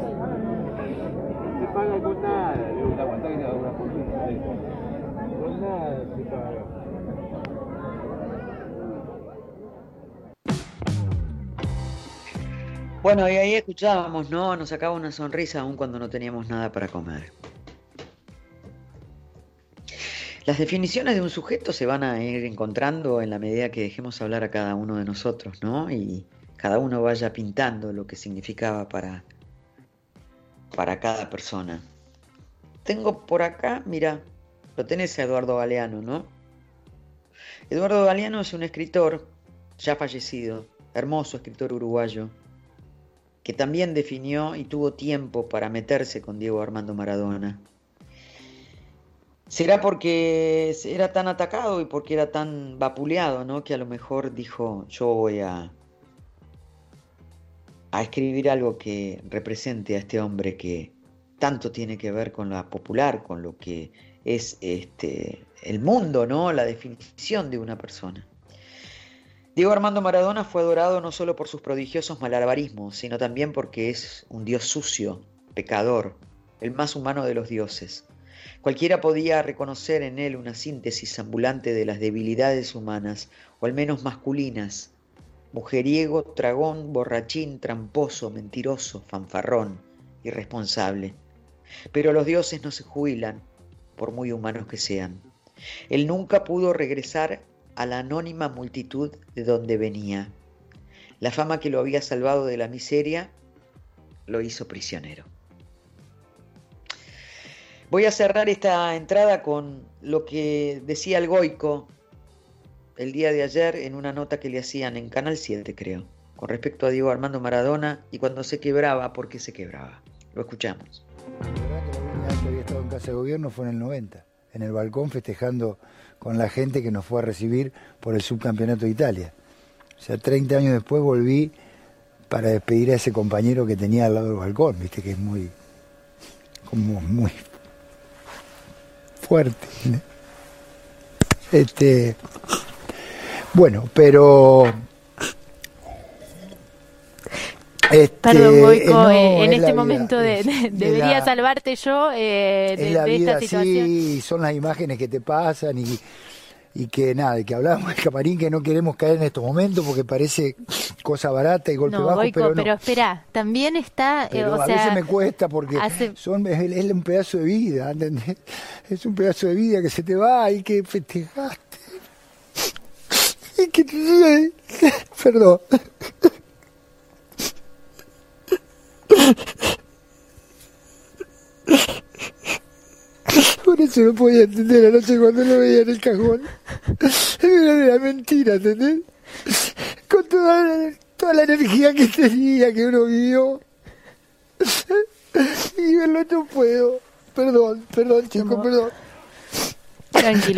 Se paga con nada, le aguantá que te haga una foto. Con nada se paga. Bueno, y ahí escuchábamos, ¿no? Nos sacaba una sonrisa aún cuando no teníamos nada para comer. Las definiciones de un sujeto se van a ir encontrando en la medida que dejemos hablar a cada uno de nosotros, ¿no? Y cada uno vaya pintando lo que significaba para cada persona. Tengo por acá, mira, lo tenés a Eduardo Galeano, ¿no? Eduardo Galeano es un escritor ya fallecido, hermoso escritor uruguayo, que también definió y tuvo tiempo para meterse con Diego Armando Maradona. ¿Será porque era tan atacado y porque era tan vapuleado, ¿no? Que a lo mejor dijo, yo voy a a escribir algo que represente a este hombre que tanto tiene que ver con la popular, con lo que es el mundo, ¿no? La definición de una persona. Diego Armando Maradona fue adorado no solo por sus prodigiosos malabarismos, sino también porque es un dios sucio, pecador, el más humano de los dioses. Cualquiera podía reconocer en él una síntesis ambulante de las debilidades humanas, o al menos masculinas: mujeriego, tragón, borrachín, tramposo, mentiroso, fanfarrón, irresponsable. Pero los dioses no se jubilan, por muy humanos que sean. Él nunca pudo regresar a la anónima multitud de donde venía. La fama que lo había salvado de la miseria lo hizo prisionero. Voy a cerrar esta entrada con lo que decía el Goico el día de ayer en una nota que le hacían en Canal 7, creo, con respecto a Diego Armando Maradona y cuando se quebraba, ¿por qué se quebraba? Lo escuchamos. La verdad que la última vez que había estado en Casa de Gobierno fue en el 90, en el balcón festejando con la gente que nos fue a recibir por el subcampeonato de Italia. O sea, 30 años después volví para despedir a ese compañero que tenía al lado del balcón, viste que es muy fuerte, ¿no? Bueno, pero perdón, Goico, en este momento debería salvarte yo de esta situación. Sí, son las imágenes que te pasan y que nada, que hablábamos del camarín, que no queremos caer en estos momentos porque parece cosa barata y golpe bajo, Goico, pero espera, también está, pero a veces me cuesta porque es un pedazo de vida, ¿entendés? Es un pedazo de vida que se te va y que festejaste y que perdón. Por eso no podía entender anoche cuando lo veía en el cajón. Era mentira, ¿entendés? Con toda la energía que tenía, que uno vivió. Y verlo no puedo. Perdón, chicos, perdón. Tranquilo.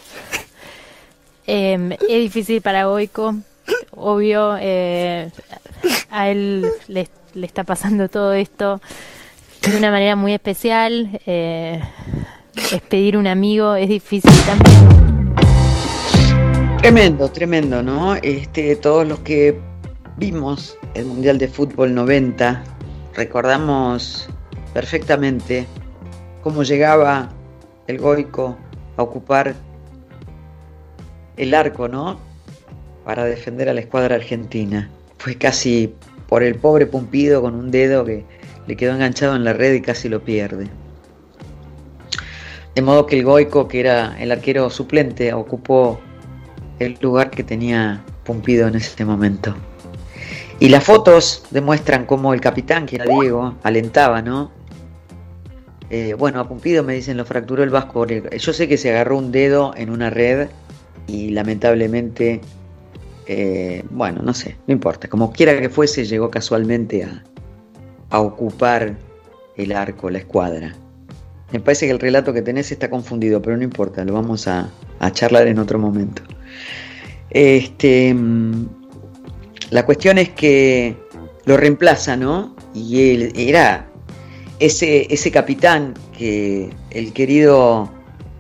Es difícil para Goico. Obvio, a él le está pasando todo esto de una manera muy especial. Despedir un amigo es difícil también. Tremendo, ¿no? Todos los que vimos el Mundial de Fútbol 90 recordamos perfectamente cómo llegaba el Goico a ocupar el arco, ¿no? Para defender a la escuadra argentina. Fue casi por el pobre Pumpido con un dedo que le quedó enganchado en la red y casi lo pierde. De modo que el Goico, que era el arquero suplente, ocupó el lugar que tenía Pumpido en ese momento. Y las fotos demuestran cómo el capitán, que era Diego, alentaba, ¿no? A Pumpido, me dicen, lo fracturó el Vasco. Yo sé que se agarró un dedo en una red y lamentablemente, no sé, no importa. Como quiera que fuese, llegó casualmente a ocupar el arco, la escuadra. Me parece que el relato que tenés está confundido, pero no importa, lo vamos a charlar en otro momento. La cuestión es que lo reemplaza, ¿no? Y él era ese capitán que el querido,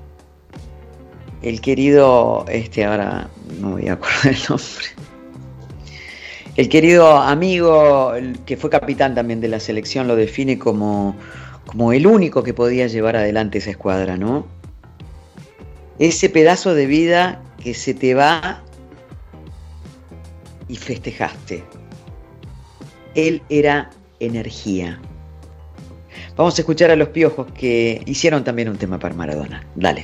ahora no voy a acordar el nombre. El querido amigo, el que fue capitán también de la selección, lo define como el único que podía llevar adelante esa escuadra, ¿no? Ese pedazo de vida que se te va y festejaste. Él era energía. Vamos a escuchar a Los Piojos, que hicieron también un tema para Maradona. Dale.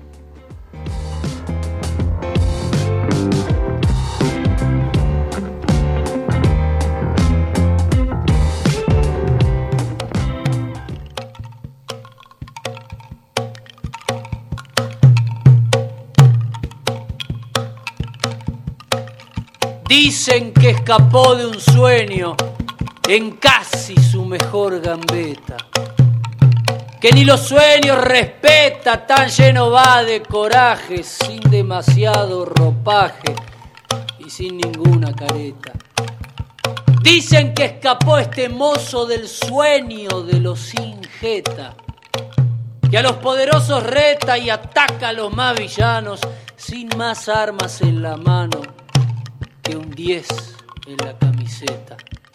Dicen que escapó de un sueño en casi su mejor gambeta, que ni los sueños respeta, tan lleno va de coraje, sin demasiado ropaje y sin ninguna careta. Dicen que escapó este mozo del sueño de los sin jeta, que a los poderosos reta y ataca a los más villanos sin más armas en la mano que un 10 en la camiseta.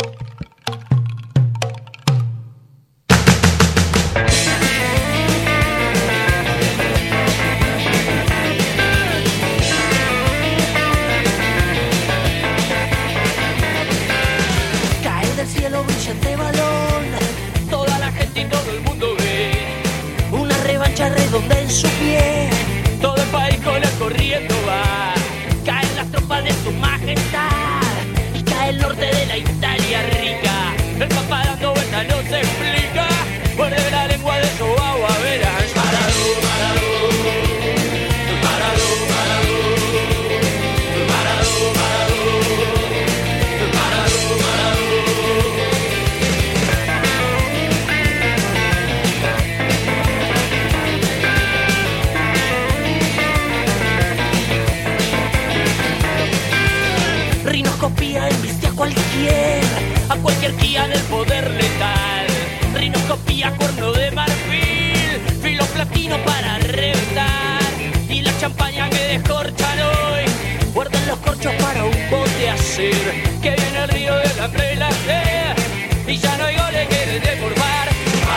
Cae del cielo brillante balón, toda la gente y todo el mundo ve una revancha redonda en su pie. Todo el país con el corriendo va, caen las tropas de su majestad Y cae el norte de la Italia rica. el papá dando vueltas no se explica, muerde la lengua de su agua, verás. Rinoscopía embiste a cualquier guía del poder letal. Rinoscopía, cuerno de marfil, filo platino para reventar. Y la champaña que descorchan hoy, guardan los corchos para un bote a hacer. Que viene el río de la hambre y la sed, y ya no hay goles que deformar.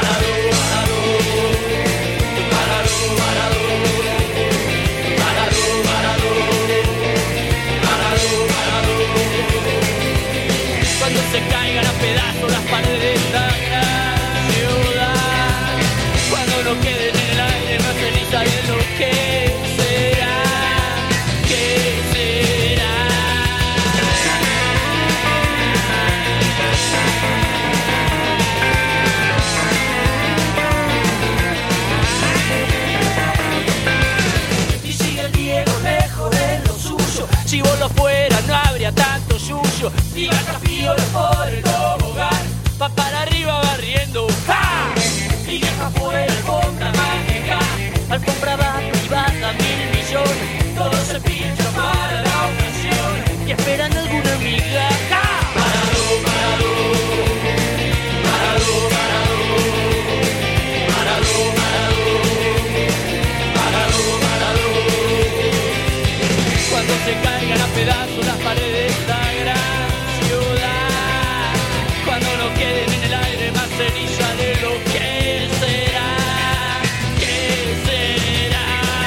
Cuando se caigan a pedazos las paredes de esta gran ciudad, cuando no queden en el aire más ceniza de lo que será, que será. Y sigue el Diego lejos de lo suyo, si vos lo fueras no habría tanto yuyo. Y Garcafío por el tobogán, va para arriba barriendo, ¡ja! Y deja fuera alfombra mágica, alfombra va privada 1.000 millones. Todo se pincha para la ocasión y esperan alguna amiga, ¡ja! Cuando se caigan a pedazos las paredes de esta gran ciudad, cuando no queden en el aire más ceniza de lo que será, que será.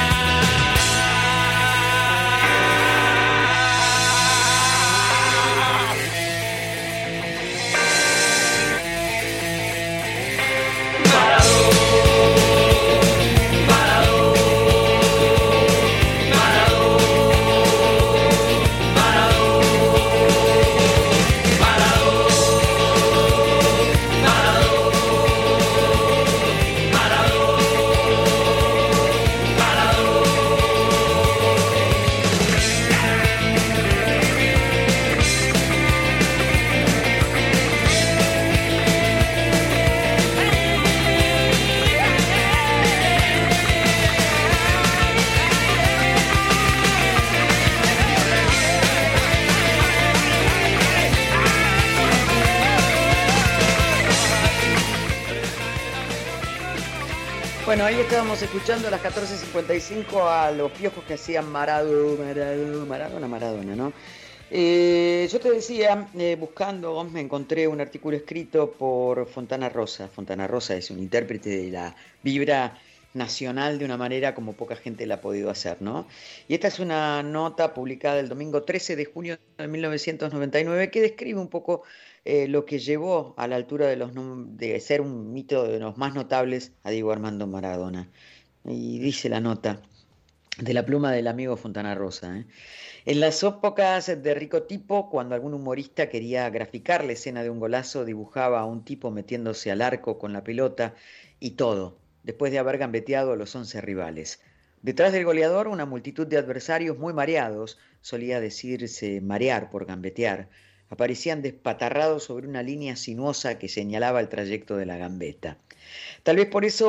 Bueno, ahí estábamos escuchando a las 14:55 a los piojos que hacían Maradona, ¿no? Yo te decía, buscando, me encontré un artículo escrito por Fontana Rosa. Fontana Rosa es un intérprete de la vibra nacional de una manera como poca gente la ha podido hacer, ¿no? Y esta es una nota publicada el domingo 13 de junio de 1999 que describe un poco lo que llevó a la altura de ser un mito de los más notables a Diego Armando Maradona. Y dice la nota, de la pluma del amigo Fontana Rosa, En las épocas de rico tipo, cuando algún humorista quería graficar la escena de un golazo, dibujaba a un tipo metiéndose al arco con la pelota y todo, después de haber gambeteado a los 11 rivales. Detrás del goleador, una multitud de adversarios muy mareados, solía decirse marear por gambetear, aparecían despatarrados sobre una línea sinuosa que señalaba el trayecto de la gambeta. Tal vez por eso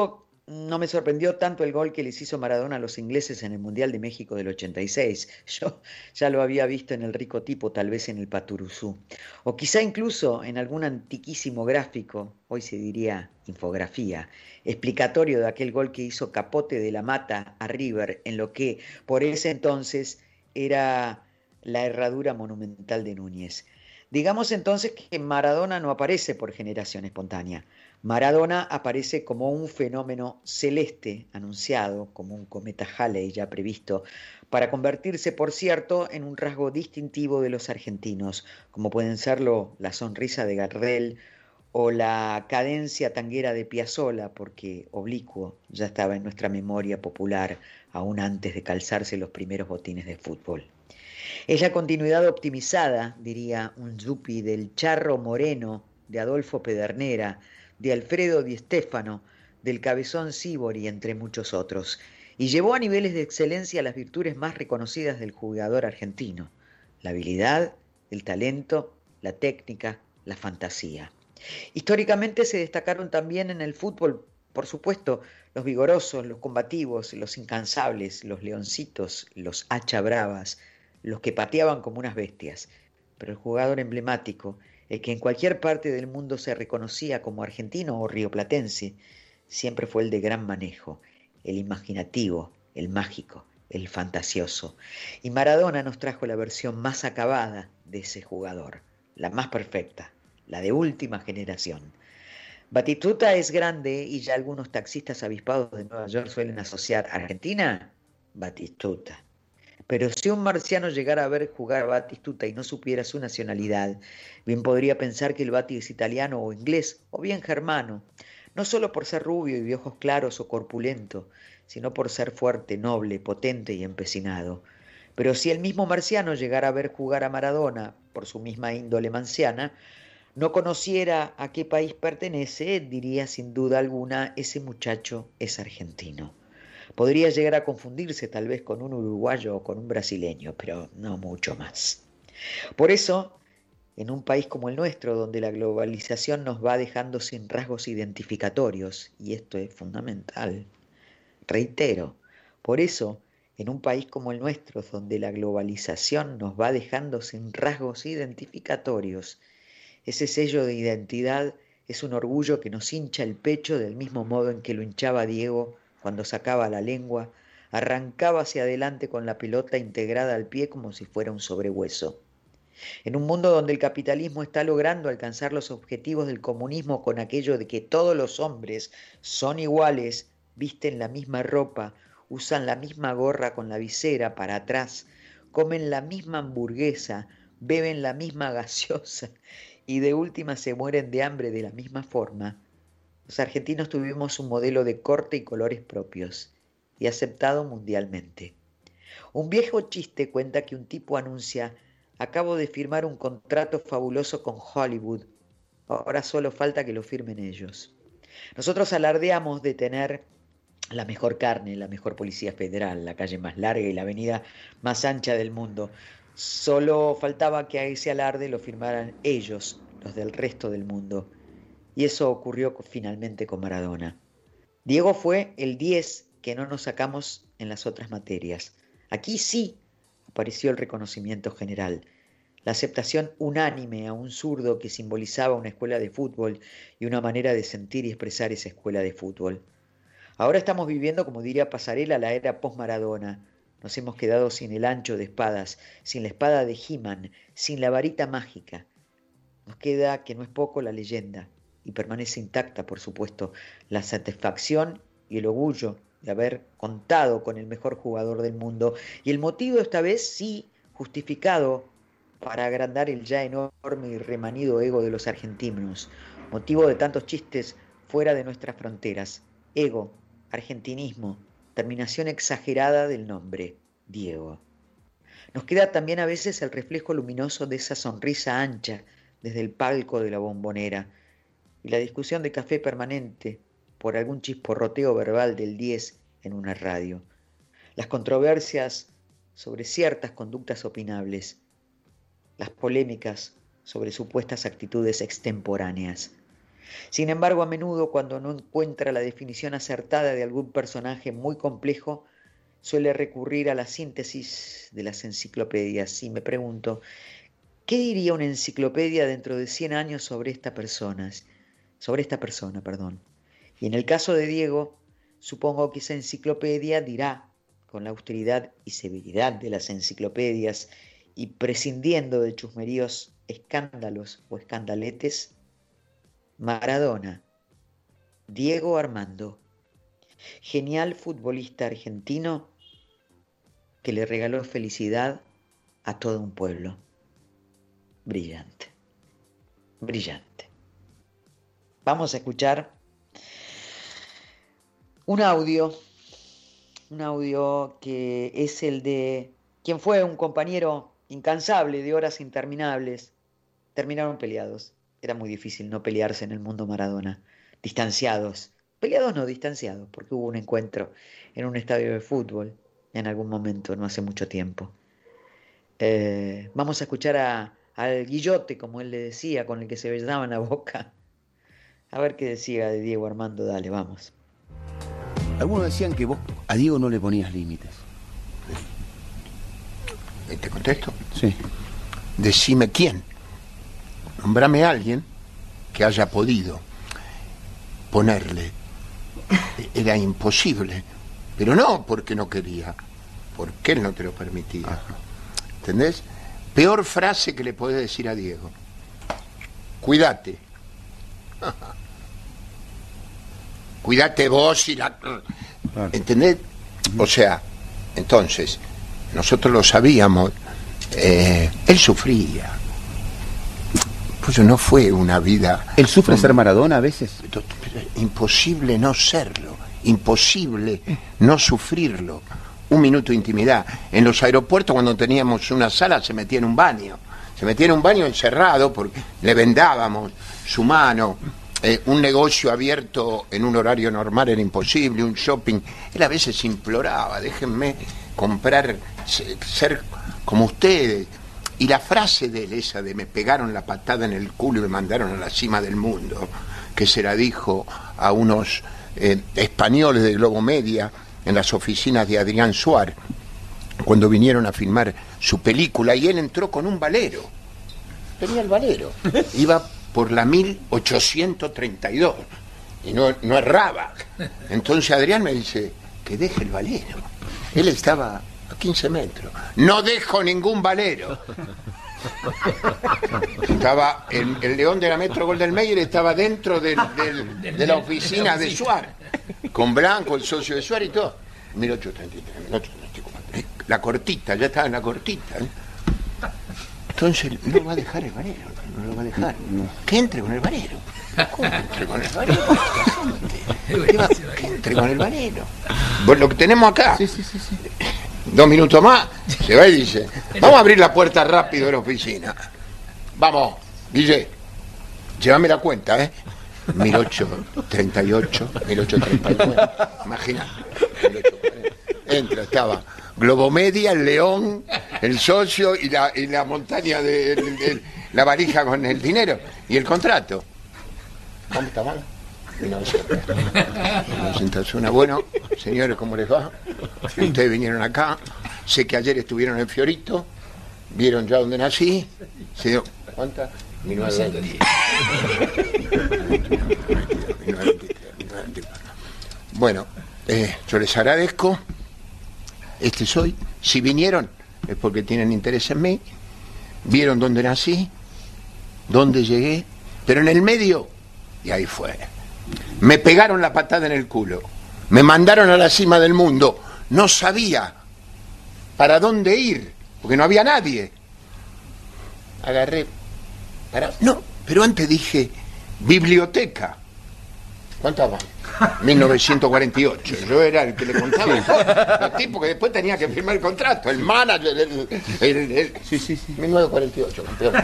no me sorprendió tanto el gol que les hizo Maradona a los ingleses en el Mundial de México del 86. Yo ya lo había visto en el Rico Tipo, tal vez en el Paturuzú. O quizá incluso en algún antiquísimo gráfico, hoy se diría infografía, explicatorio de aquel gol que hizo Capote de la Mata a River en lo que por ese entonces era la herradura monumental de Núñez. Digamos entonces que Maradona no aparece por generación espontánea. Maradona aparece como un fenómeno celeste anunciado, como un cometa Halley ya previsto, para convertirse, por cierto, en un rasgo distintivo de los argentinos, como pueden serlo la sonrisa de Gardel o la cadencia tanguera de Piazzolla, porque Oblicuo ya estaba en nuestra memoria popular aún antes de calzarse los primeros botines de fútbol. Es la continuidad optimizada, diría un yuppie, del Charro Moreno, de Adolfo Pedernera, de Alfredo Di Stéfano, del Cabezón Sívori, entre muchos otros, y llevó a niveles de excelencia las virtudes más reconocidas del jugador argentino: la habilidad, el talento, la técnica, la fantasía. Históricamente se destacaron también en el fútbol, por supuesto, los vigorosos, los combativos, los incansables, los leoncitos, los hacha bravas, los que pateaban como unas bestias, pero el jugador emblemático, el que en cualquier parte del mundo se reconocía como argentino o rioplatense, siempre fue el de gran manejo, el imaginativo, el mágico, el fantasioso. Y Maradona nos trajo la versión más acabada de ese jugador, la más perfecta, la de última generación. Batistuta es grande y ya algunos taxistas avispados de Nueva York suelen asociar Argentina, Batistuta. Pero si un marciano llegara a ver jugar a Batistuta y no supiera su nacionalidad, bien podría pensar que el Bati es italiano o inglés, o bien germano, no solo por ser rubio y de ojos claros o corpulento, sino por ser fuerte, noble, potente y empecinado. Pero si el mismo marciano llegara a ver jugar a Maradona, por su misma índole manciana, no conociera a qué país pertenece, diría sin duda alguna: ese muchacho es argentino. Podría llegar a confundirse tal vez con un uruguayo o con un brasileño, pero no mucho más. Por eso, en un país como el nuestro, donde la globalización nos va dejando sin rasgos identificatorios, y esto es fundamental, reitero, por eso, en un país como el nuestro, donde la globalización nos va dejando sin rasgos identificatorios, ese sello de identidad es un orgullo que nos hincha el pecho del mismo modo en que lo hinchaba Diego cuando sacaba la lengua, arrancaba hacia adelante con la pelota integrada al pie como si fuera un sobrehueso. En un mundo donde el capitalismo está logrando alcanzar los objetivos del comunismo con aquello de que todos los hombres son iguales, visten la misma ropa, usan la misma gorra con la visera para atrás, comen la misma hamburguesa, beben la misma gaseosa y de última se mueren de hambre de la misma forma, los argentinos tuvimos un modelo de corte y colores propios y aceptado mundialmente. Un viejo chiste cuenta que un tipo anuncia: acabo de firmar un contrato fabuloso con Hollywood, ahora solo falta que lo firmen ellos. Nosotros alardeamos de tener la mejor carne, la mejor policía federal, la calle más larga y la avenida más ancha del mundo. Solo faltaba que a ese alarde lo firmaran ellos, los del resto del mundo. Y eso ocurrió finalmente con Maradona. Diego fue el 10 que no nos sacamos en las otras materias. Aquí sí apareció el reconocimiento general, la aceptación unánime a un zurdo que simbolizaba una escuela de fútbol y una manera de sentir y expresar esa escuela de fútbol. Ahora estamos viviendo, como diría Pasarela, la era post-Maradona. Nos hemos quedado sin el ancho de espadas, sin la espada de He-Man, sin la varita mágica. Nos queda, que no es poco, la leyenda. Y permanece intacta, por supuesto, la satisfacción y el orgullo de haber contado con el mejor jugador del mundo, y el motivo esta vez sí justificado para agrandar el ya enorme y remanido ego de los argentinos, motivo de tantos chistes fuera de nuestras fronteras: ego, argentinismo, terminación exagerada del nombre, Diego. Nos queda también a veces el reflejo luminoso de esa sonrisa ancha desde el palco de la Bombonera, y la discusión de café permanente por algún chisporroteo verbal del 10 en una radio, las controversias sobre ciertas conductas opinables, las polémicas sobre supuestas actitudes extemporáneas. Sin embargo, a menudo cuando no encuentra la definición acertada de algún personaje muy complejo, suele recurrir a la síntesis de las enciclopedias. Y me pregunto, ¿qué diría una enciclopedia dentro de 100 años sobre esta persona? Y en el caso de Diego, supongo que esa enciclopedia dirá, con la austeridad y severidad de las enciclopedias y prescindiendo de chusmeríos, escándalos o escandaletes, Maradona, Diego Armando, genial futbolista argentino que le regaló felicidad a todo un pueblo. Brillante, brillante. Vamos a escuchar un audio que es el de quien fue un compañero incansable de horas interminables. Terminaron peleados. Era muy difícil no pelearse en el mundo Maradona. Distanciados. Peleados no, distanciados, porque hubo un encuentro en un estadio de fútbol en algún momento, no hace mucho tiempo. Vamos a escuchar al Guillote, como él le decía, con el que se besaba en la boca. A ver qué decía de Diego Armando. Dale, vamos. Algunos decían que vos a Diego no le ponías límites. ¿Te contesto? Sí. Decime quién. Nombrame a alguien que haya podido ponerle. Era imposible. Pero no porque no quería, porque él no te lo permitía. Ajá. ¿Entendés? Peor frase que le podés decir a Diego. Cuídate. Cuídate vos y la... ¿Entendés? O sea, entonces, nosotros lo sabíamos, él sufría. Pues no fue una vida... ¿Él sufre ser Maradona a veces? Imposible no serlo, imposible no sufrirlo. Un minuto de intimidad. En los aeropuertos, cuando teníamos una sala, se metía en un baño. Se metía en un baño encerrado porque le vendábamos su mano. Un negocio abierto en un horario normal era imposible, un shopping. Él a veces imploraba, déjenme comprar, ser como ustedes. Y la frase de él, esa de me pegaron la patada en el culo y me mandaron a la cima del mundo, que se la dijo a unos españoles de Globo Media en las oficinas de Adrián Suárez, cuando vinieron a filmar su película, y él entró con un valero. Tenía el valero. Iba por la 1832 y no erraba. Entonces Adrián me dice que deje el valero. Él estaba a 15 metros. No dejo ningún valero. Estaba el león de la Metro Golden Mayer, estaba dentro de la oficina de Suárez, con Blanco, el socio de Suárez y todo. 1833, 1834. La cortita, ya estaba en la cortita. Entonces no va a dejar el valero, no lo va a dejar. Que entre con el valero. ¿Cómo que entre con el valero? Que entre con el valero. Pues lo que tenemos acá. Sí. 2 minutos más, se va y dice, vamos a abrir la puerta rápido de la oficina. Vamos, Guille, llévame la cuenta, 1838, 1839, imagínate. Entra, estaba Globo Media, el león, el socio y la montaña de la valija con el dinero y el contrato. ¿Cómo está mal? 1901. Bueno, señores, ¿cómo les va? Ustedes vinieron acá, sé que ayer estuvieron en Fiorito, vieron ya donde nací, se dio, ¿cuántas? 1920. Bueno, yo les agradezco, soy, si vinieron es porque tienen interés en mí, vieron dónde nací, dónde llegué, pero en el medio, y ahí fue. Me pegaron la patada en el culo, me mandaron a la cima del mundo, no sabía para dónde ir, porque no había nadie. Agarré, pero antes dije, biblioteca. ¿Cuántas van? 1948, yo era el que le contaba los tipos que después tenía que firmar el contrato, el manager, Sí. 1948, campeón.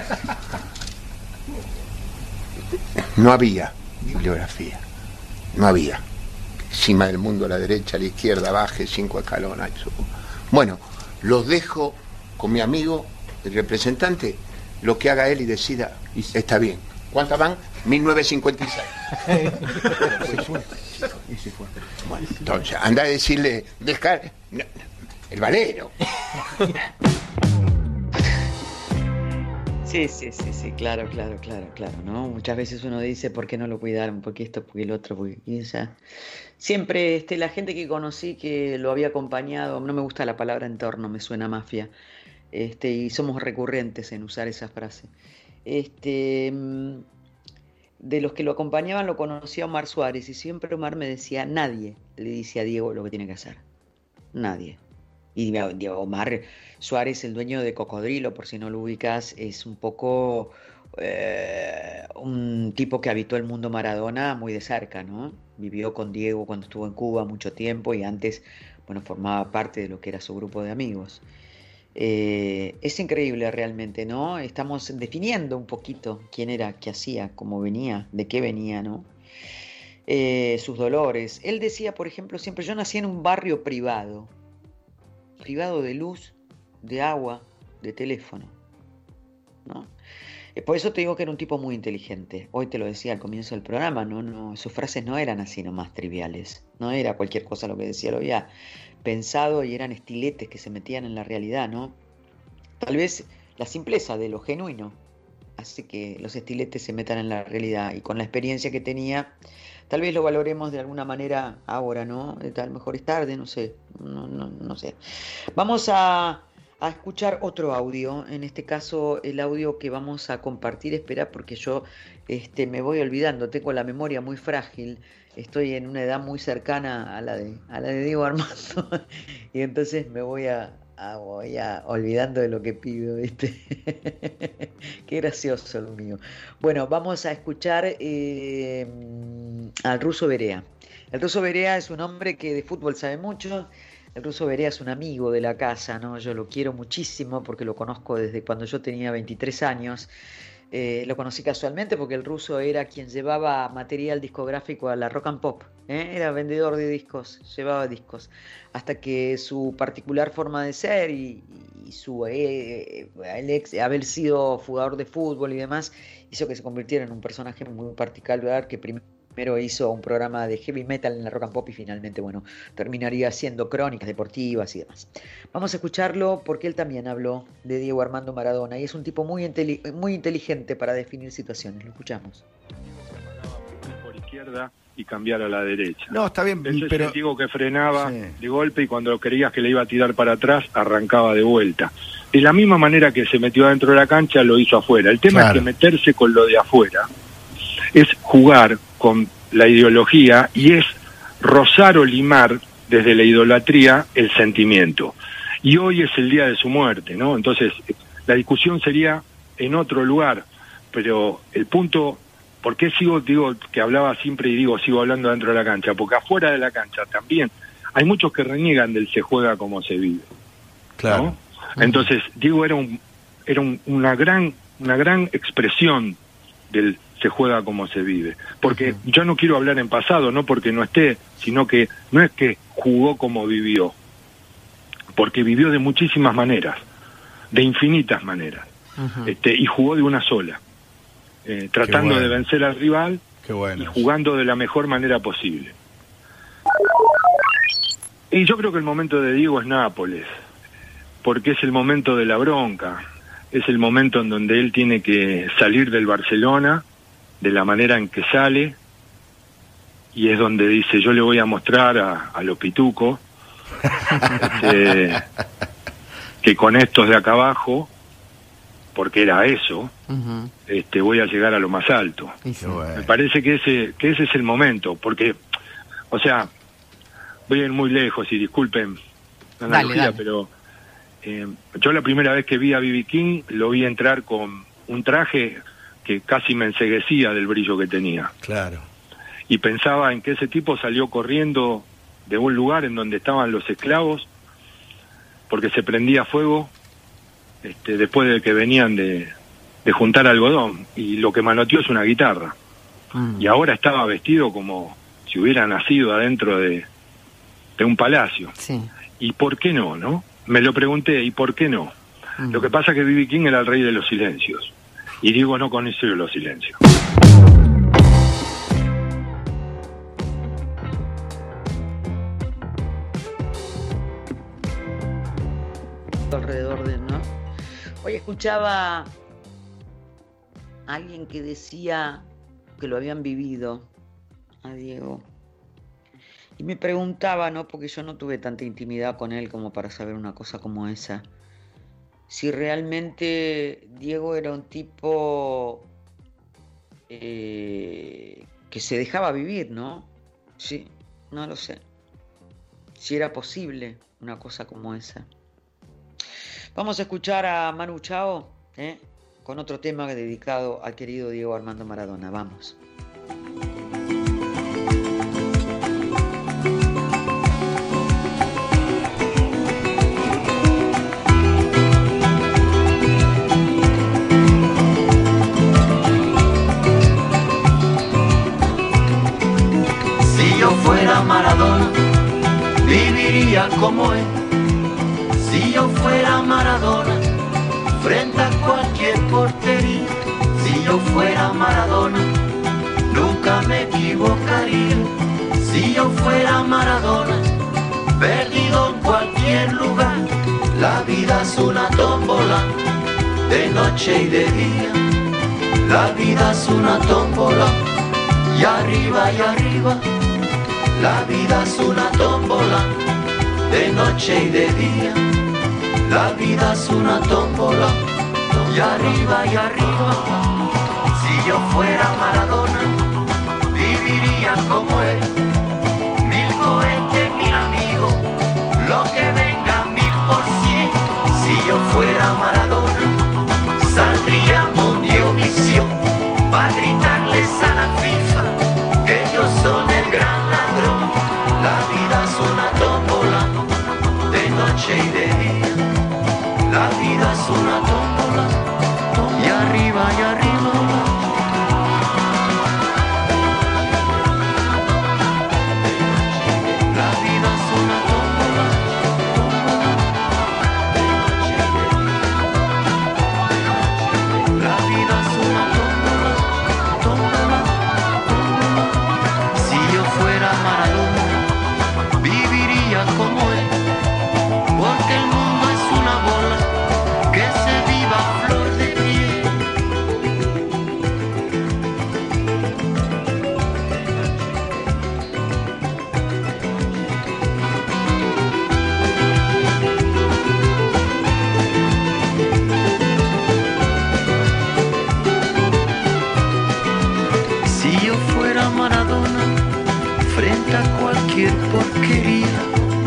No había bibliografía, no había. Encima del mundo, a la derecha, a la izquierda, baje 5 escalones. Bueno, los dejo con mi amigo, el representante, lo que haga él y decida, está bien. ¿Cuántas van? 1956. Ese fue. Bueno, entonces, anda a decirle, no, el valero. Sí, claro, ¿no? Muchas veces uno dice, ¿por qué no lo cuidaron? ¿Por qué esto? ¿Por qué el otro? ¿Por qué esa? Siempre la gente que conocí que lo había acompañado, no me gusta la palabra entorno, me suena mafia, y somos recurrentes en usar esa frase. De los que lo acompañaban lo conocía Omar Suárez y siempre Omar me decía, nadie le dice a Diego lo que tiene que hacer. Nadie. Y Omar Suárez, el dueño de Cocodrilo, por si no lo ubicas, es un poco un tipo que habitó el mundo Maradona muy de cerca, ¿no? Vivió con Diego cuando estuvo en Cuba mucho tiempo y antes, bueno, formaba parte de lo que era su grupo de amigos. Es increíble realmente, ¿no? Estamos definiendo un poquito quién era, qué hacía, cómo venía, de qué venía, ¿no? Sus dolores. Él decía, por ejemplo, siempre, yo nací en un barrio privado de luz, de agua, de teléfono, ¿no? Por eso te digo que era un tipo muy inteligente. Hoy te lo decía al comienzo del programa, no, sus frases no eran así nomás triviales, no era cualquier cosa lo que decía, lo había pensado y eran estiletes que se metían en la realidad, ¿no? Tal vez la simpleza de lo genuino hace que los estiletes se metan en la realidad, y con la experiencia que tenía, tal vez lo valoremos de alguna manera ahora, ¿no? A lo mejor es tarde, no sé, no sé. Vamos a escuchar otro audio, en este caso el audio que vamos a compartir. Espera, porque yo me voy olvidando, tengo la memoria muy frágil, estoy en una edad muy cercana a la de Diego Armando y entonces me voy a olvidando de lo que pido, ¿viste? Qué gracioso lo mío. Bueno, vamos a escuchar al Ruso Berea. El Ruso Berea es un hombre que de fútbol sabe mucho. El Ruso Berea es un amigo de la casa, ¿no? Yo lo quiero muchísimo porque lo conozco desde cuando yo tenía 23 años. Lo conocí casualmente porque el Ruso era quien llevaba material discográfico a la Rock and Pop, era vendedor de discos, llevaba discos, hasta que su particular forma de ser y su haber sido jugador de fútbol y demás hizo que se convirtiera en un personaje muy particular, que primero hizo un programa de heavy metal en la Rock and Pop y finalmente, bueno, terminaría haciendo crónicas deportivas y demás. Vamos a escucharlo porque él también habló de Diego Armando Maradona y es un tipo muy inteligente para definir situaciones. Lo escuchamos. Por izquierda y cambiar a la derecha. No, está bien, pero es el Diego que frenaba de golpe y cuando creías que le iba a tirar para atrás, arrancaba de vuelta. De la misma manera que se metió adentro de la cancha, lo hizo afuera. El tema es que meterse con lo de afuera es jugar con la ideología y es rozar o limar desde la idolatría el sentimiento. Y hoy es el día de su muerte, ¿no? Entonces, la discusión sería en otro lugar, pero el punto, ¿por qué digo que hablaba siempre y sigo hablando dentro de la cancha? Porque afuera de la cancha también hay muchos que reniegan del se juega como se vive. Claro. ¿No? Entonces, Diego era una gran expresión del se juega como se vive, porque yo no quiero hablar en pasado, no porque no esté, sino que no es que jugó como vivió, porque vivió de muchísimas maneras, de infinitas maneras, y jugó de una sola, tratando de vencer al rival y jugando de la mejor manera posible. Y yo creo que el momento de Diego es Nápoles, porque es el momento de la bronca, es el momento en donde él tiene que salir del Barcelona de la manera en que sale, y es donde dice, yo le voy a mostrar a los pitucos que con estos de acá abajo, porque era eso, voy a llegar a lo más alto. Me parece que ese es el momento, porque, o sea, voy a ir muy lejos y disculpen la analogía, pero yo la primera vez que vi a B.B. King lo vi entrar con un traje que casi me enceguecía del brillo que tenía. Claro. Y pensaba en que ese tipo salió corriendo de un lugar en donde estaban los esclavos porque se prendía fuego después de que venían de juntar algodón, y lo que manoteó es una guitarra. Y ahora estaba vestido como si hubiera nacido adentro de un palacio. Sí. ¿Y por qué no? Me lo pregunté, ¿y por qué no? Lo que pasa es que B.B. King era el rey de los silencios, y Diego no conoció los silencios. alrededor de él, ¿no? Hoy escuchaba a alguien que decía que lo habían vivido a Diego. Y me preguntaba, ¿no? Porque yo no tuve tanta intimidad con él como para saber una cosa como esa. Si realmente Diego era un tipo que se dejaba vivir, ¿no? Sí, no lo sé. Si era posible una cosa como esa. Vamos a escuchar a Manu Chao, con otro tema dedicado al querido Diego Armando Maradona. Vamos. Si yo fuera Maradona, viviría como él. Si yo fuera Maradona, frente a cualquier portería. Si yo fuera Maradona, nunca me equivocaría. Si yo fuera Maradona, perdido en cualquier lugar. La vida es una tómbola, de noche y de día. La vida es una tómbola, y arriba y arriba. La vida es una tómbola, de noche y de día. La vida es una tómbola, y arriba y arriba. Si yo fuera Maradona, viviría como él. 1000 cohetes, 1000 amigos, lo que venga 1000%. Si yo fuera Maradona, saldría a Mundiovisión para gritarles a la FIFA que ellos son el gran ladrón. La vida es una tómbola, de noche y de día. La vida es una tómbola, y arriba y arriba. La vida es una tómbola, la vida es una tómbola, tómbola, tómbola. Si yo fuera Maradona, viviría como él, porque el mundo es una bola que se viva a flor de piel. Si yo fuera Maradona, frente a cualquier porquería,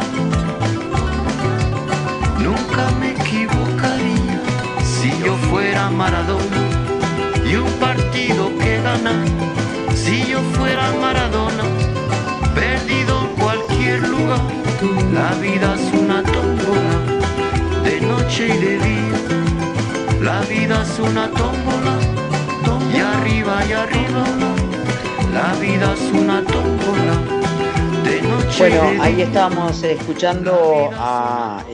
nunca me equivocaría. Si yo fuera Maradona y un partido que ganar. Si yo fuera Maradona, perdido en cualquier lugar. La vida es una tómbola, de noche y de día. La vida es una tómbola, y arriba y arriba. La vida es una tómbola, de noche y de día. Bueno, ahí estábamos escuchando a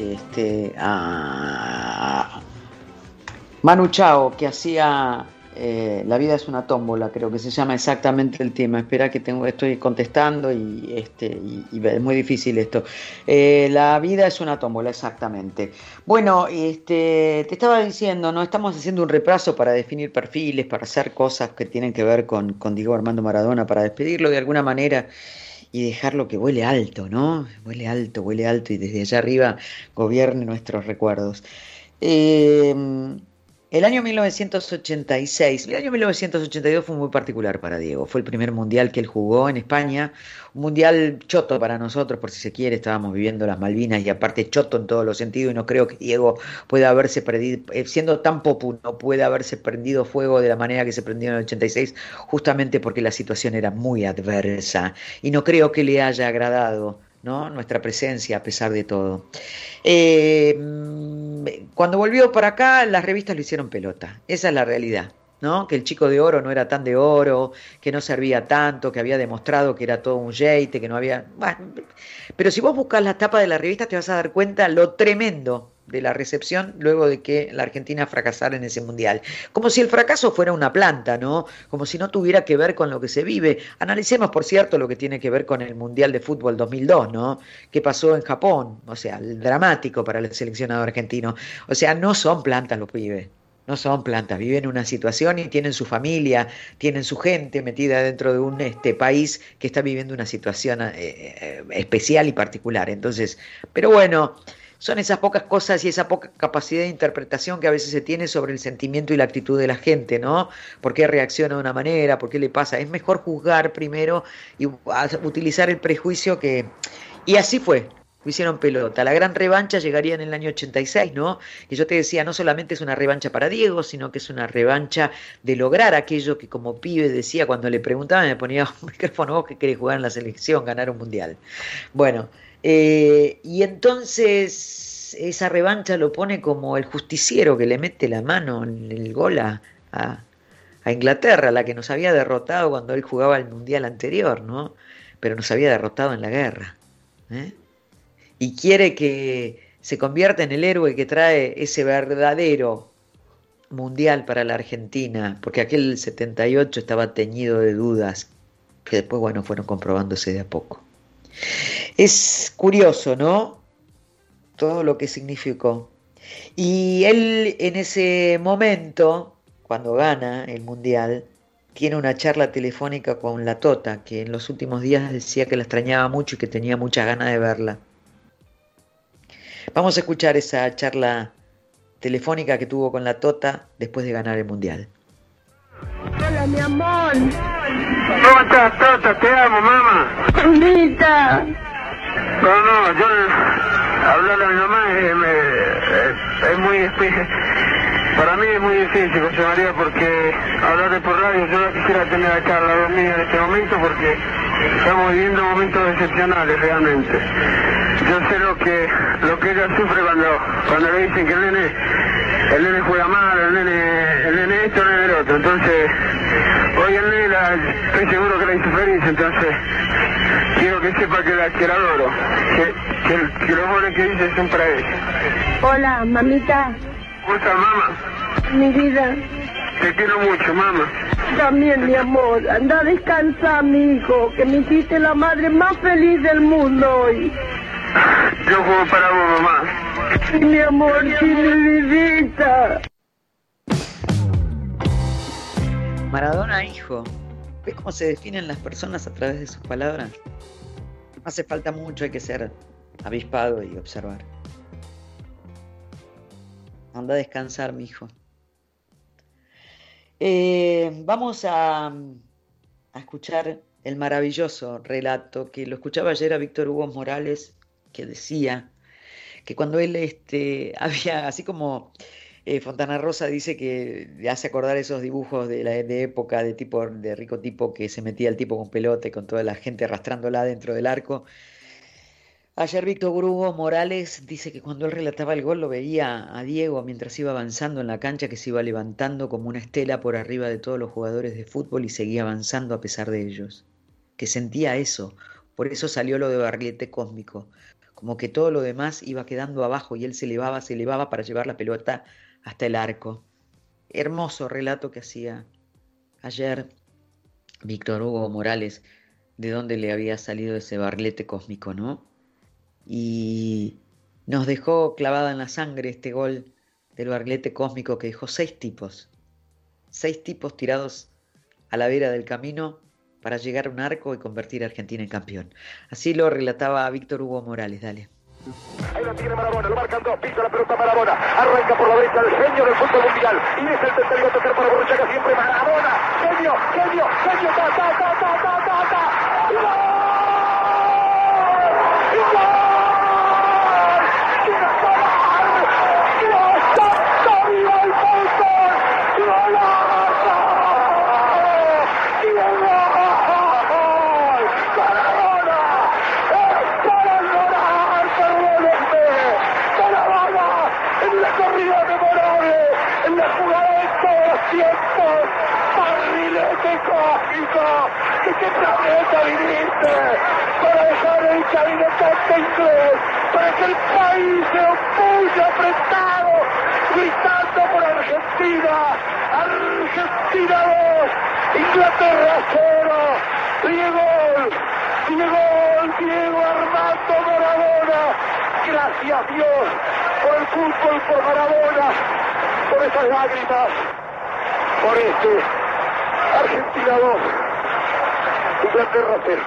Manu Chao, que hacía La vida es una tómbola, creo que se llama exactamente el tema. Espera que estoy contestando y es muy difícil esto. La vida es una tómbola, exactamente. Bueno, te estaba diciendo, ¿no? Estamos haciendo un repaso para definir perfiles, para hacer cosas que tienen que ver con Diego Armando Maradona, para despedirlo de alguna manera y dejarlo que vuele alto, ¿no? Vuele alto y desde allá arriba gobierne nuestros recuerdos. El año 1986, el año 1982 fue muy particular para Diego. Fue el primer mundial que él jugó en España, un mundial choto para nosotros, por si se quiere. Estábamos viviendo las Malvinas y aparte choto en todos los sentidos, y no creo que Diego pueda haberse perdido, siendo tan popular, no puede haberse prendido fuego de la manera que se prendió en el 86, justamente porque la situación era muy adversa, y no creo que le haya agradado, ¿no?, nuestra presencia a pesar de todo. Cuando volvió para acá, las revistas lo hicieron pelota. Esa es la realidad, ¿no? Que el chico de oro no era tan de oro, que no servía tanto, que había demostrado que era todo un yeite, que no había... Bueno, pero si vos buscas la tapa de la revista te vas a dar cuenta lo tremendo de la recepción luego de que la Argentina fracasara en ese mundial. Como si el fracaso fuera una planta, ¿no? Como si no tuviera que ver con lo que se vive. Analicemos, por cierto, lo que tiene que ver con el Mundial de Fútbol 2002, ¿no? ¿Qué pasó en Japón? O sea, el dramático para el seleccionado argentino. O sea, no son plantas los pibes. No son plantas, viven una situación y tienen su familia, tienen su gente metida dentro de un país que está viviendo una situación especial y particular. Entonces, pero bueno, son esas pocas cosas y esa poca capacidad de interpretación que a veces se tiene sobre el sentimiento y la actitud de la gente, ¿no? ¿Por qué reacciona de una manera? ¿Por qué le pasa? Es mejor juzgar primero y utilizar el prejuicio que... Y así fue. Hicieron pelota. La gran revancha llegaría en el año 86, ¿no? Y yo te decía, no solamente es una revancha para Diego, sino que es una revancha de lograr aquello que como pibe decía cuando le preguntaban, me ponía un micrófono, vos que querés jugar en la selección, ganar un mundial. Bueno, y entonces esa revancha lo pone como el justiciero que le mete la mano en el gol a Inglaterra, la que nos había derrotado cuando él jugaba el mundial anterior, ¿no? Pero nos había derrotado en la guerra, ¿eh? Y quiere que se convierta en el héroe que trae ese verdadero mundial para la Argentina, porque aquel 78 estaba teñido de dudas, que después, bueno, fueron comprobándose de a poco. Es curioso, ¿no? Todo lo que significó. Y él en ese momento, cuando gana el mundial, tiene una charla telefónica con la Tota, que en los últimos días decía que la extrañaba mucho y que tenía muchas ganas de verla. Vamos a escuchar esa charla telefónica que tuvo con la Tota después de ganar el mundial. Hola, mi amor. ¿Cómo estás, Tota? Te amo, mamá. Mamita. No, yo hablarle a mi mamá es muy difícil. Para mí es muy difícil, José María, porque hablarle por radio, yo no quisiera tener acá al lado mío en este momento porque estamos viviendo momentos excepcionales realmente. Yo sé lo que ella sufre cuando le dicen que el nene juega mal, el nene esto, el nene el otro. Entonces, hoy el nene estoy seguro que la hizo feliz, entonces quiero que sepa que la adoro, que los goles que dice son para ella. Hola, mamita. ¿Cómo estás, mamá? Mi vida. Te quiero mucho, mamá. También, mi amor. Anda a descansar, mi hijo, que me hiciste la madre más feliz del mundo hoy. Yo juego para vos, mamá. Sí, mi amor, sí, mi vidita. Maradona, hijo. ¿Ves cómo se definen las personas a través de sus palabras? No hace falta mucho, hay que ser avispado y observar. Anda a descansar, mi hijo. Vamos a escuchar el maravilloso relato que lo escuchaba ayer a Víctor Hugo Morales, que decía que cuando él había, así como Fontana Rosa dice que le hace acordar esos dibujos de época de rico tipo que se metía el tipo con pelota y con toda la gente arrastrándola dentro del arco. Ayer Víctor Hugo Morales dice que cuando él relataba el gol lo veía a Diego mientras iba avanzando en la cancha, que se iba levantando como una estela por arriba de todos los jugadores de fútbol y seguía avanzando a pesar de ellos. Que sentía eso, por eso salió lo de barrilete cósmico, como que todo lo demás iba quedando abajo y él se elevaba para llevar la pelota hasta el arco. Hermoso relato que hacía ayer Víctor Hugo Morales, de dónde le había salido ese barrilete cósmico, ¿no? Y nos dejó clavada en la sangre este gol del barrilete cósmico que dejó 6 tipos tirados a la vera del camino para llegar a un arco y convertir a Argentina en campeón. Así lo relataba Víctor Hugo Morales. Dale. Ahí la tiene Maradona, lo marcan dos, pisa la pelota Maradona, arranca por la derecha el genio del fútbol mundial, y es el tercero a tocar para Borruchaga, siempre Maradona, genio, barrilete cósmico, ¿de qué planeta viniste? Para dejar el derecha viene Conte inglés para que el país se opulle apretado, gritando por Argentina. Argentina 2, Inglaterra 0. Diego Armando Maradona. Gracias Dios por el fútbol, por Maradona, por esas lágrimas, por Argentina 2, Inglaterra 0.